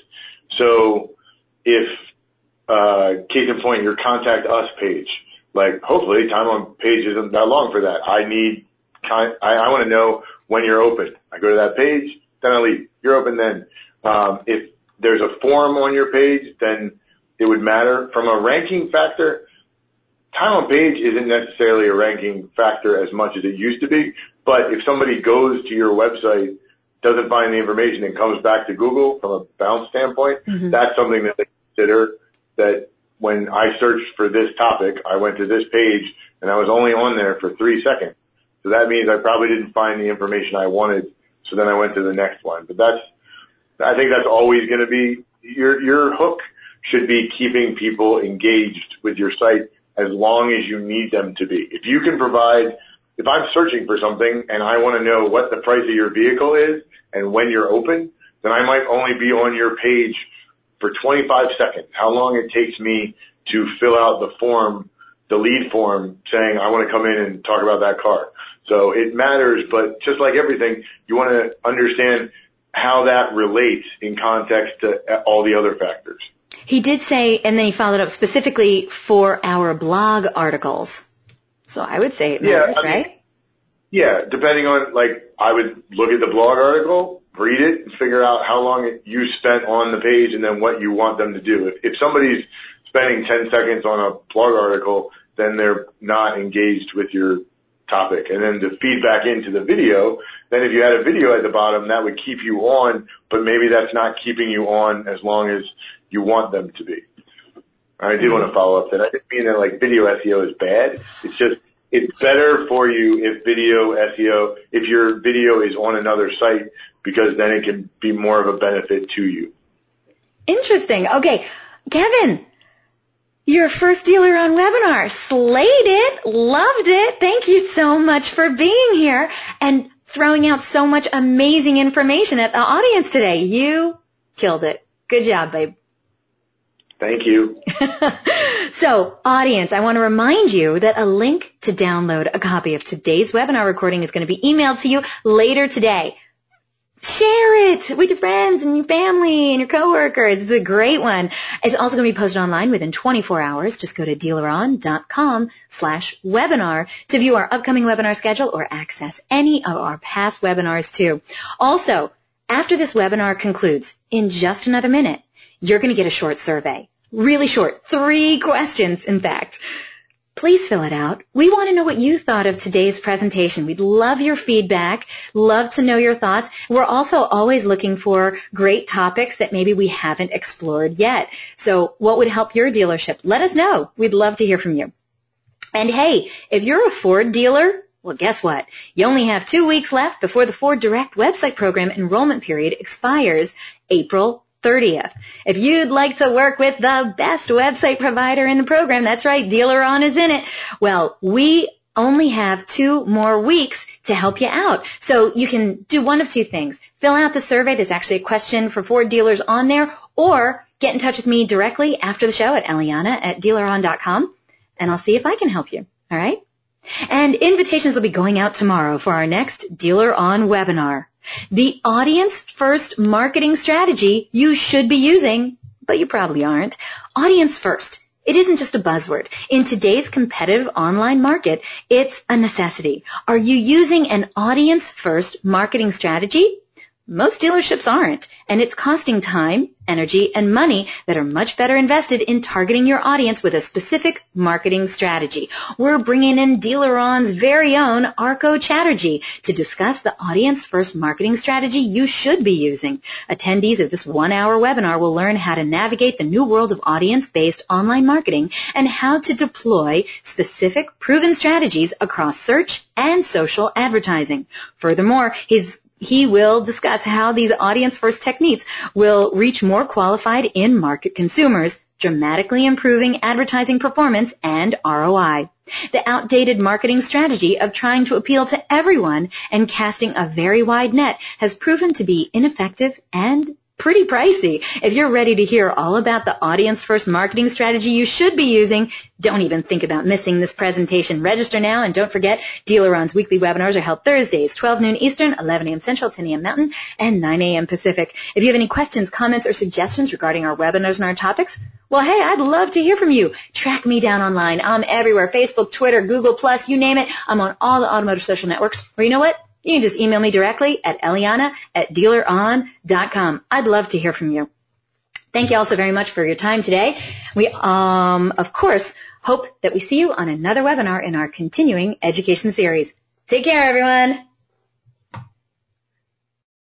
So if, uh, case in point, your contact us page, like hopefully time on page isn't that long for that. I need, I, I want to know when you're open. I go to that page, then I leave. You're open then. Um, if there's a form on your page, then it would matter. From a ranking factor, time on page isn't necessarily a ranking factor as much as it used to be, but if somebody goes to your website, doesn't find the information, and comes back to Google from a bounce standpoint, mm-hmm. that's something that they consider. That when I searched for this topic, I went to this page, and I was only on there for three seconds. So that means I probably didn't find the information I wanted, so then I went to the next one. But that's, I think that's always going to be, your your hook should be keeping people engaged with your site as long as you need them to be. If you can provide, if I'm searching for something and I want to know what the price of your vehicle is and when you're open, then I might only be on your page for twenty-five seconds, how long it takes me to fill out the form, the lead form, saying I want to come in and talk about that car. So it matters, but just like everything, you want to understand how that relates in context to all the other factors. He did say, and then he followed up specifically for our blog articles. So I would say it matters, yeah, I mean, right? Yeah, depending on, like, I would look at the blog article, read it, and figure out how long you spent on the page and then what you want them to do. If, if somebody's spending ten seconds on a blog article, then they're not engaged with your topic. And then to feed back into the video, then if you had a video at the bottom, that would keep you on, but maybe that's not keeping you on as long as you want them to be. I did want to follow up that. I didn't mean that like video S E O is bad. It's just, it's better for you if video S E O, if your video is on another site, because then it can be more of a benefit to you. Interesting. Okay. Kevin, your first Dealer on webinar. Slayed it. Loved it. Thank you so much for being here and throwing out so much amazing information at the audience today. You killed it. Good job, babe. Thank you. So, audience, I want to remind you that a link to download a copy of today's webinar recording is going to be emailed to you later today. Share it with your friends and your family and your coworkers. It's a great one. It's also going to be posted online within twenty-four hours. Just go to dealeron.com slash webinar to view our upcoming webinar schedule or access any of our past webinars too. Also, after this webinar concludes, in just another minute, you're going to get a short survey. Really short. Three questions, in fact. Please fill it out. We want to know what you thought of today's presentation. We'd love your feedback, love to know your thoughts. We're also always looking for great topics that maybe we haven't explored yet. So what would help your dealership? Let us know. We'd love to hear from you. And hey, if you're a Ford dealer, well, guess what? You only have two weeks left before the Ford Direct website program enrollment period expires April thirtieth. If you'd like to work with the best website provider in the program, that's right, DealerOn is in it. Well, we only have two more weeks to help you out. So you can do one of two things. Fill out the survey. There's actually a question for Ford dealers on there, or get in touch with me directly after the show at Eliana at dealeron dot com, and I'll see if I can help you. All right? And invitations will be going out tomorrow for our next Dealer On webinar. The audience first marketing strategy you should be using, but you probably aren't. Audience first. It isn't just a buzzword. In today's competitive online market, it's a necessity. Are you using an audience first marketing strategy? Most dealerships aren't, and it's costing time, energy, and money that are much better invested in targeting your audience with a specific marketing strategy. We're bringing in Dealeron's very own Arko Chatterjee to discuss the audience-first marketing strategy you should be using. Attendees of this one-hour webinar will learn how to navigate the new world of audience-based online marketing and how to deploy specific, proven strategies across search and social advertising. Furthermore, his He will discuss how these audience-first techniques will reach more qualified in-market consumers, dramatically improving advertising performance and R O I. The outdated marketing strategy of trying to appeal to everyone and casting a very wide net has proven to be ineffective and pretty pricey. If you're ready to hear all about the audience-first marketing strategy you should be using, don't even think about missing this presentation. Register now, and don't forget, Dealeron's weekly webinars are held Thursdays, twelve noon Eastern, eleven a.m. Central, ten a.m. Mountain, and nine a.m. Pacific. If you have any questions, comments, or suggestions regarding our webinars and our topics, well, hey, I'd love to hear from you. Track me down online. I'm everywhere, Facebook, Twitter, Google Plus, you name it. I'm on all the automotive social networks. Or you know what? You can just email me directly at Eliana at dealeron dot com. I'd love to hear from you. Thank you all so very much for your time today. We, um, of course, hope that we see you on another webinar in our continuing education series. Take care, everyone.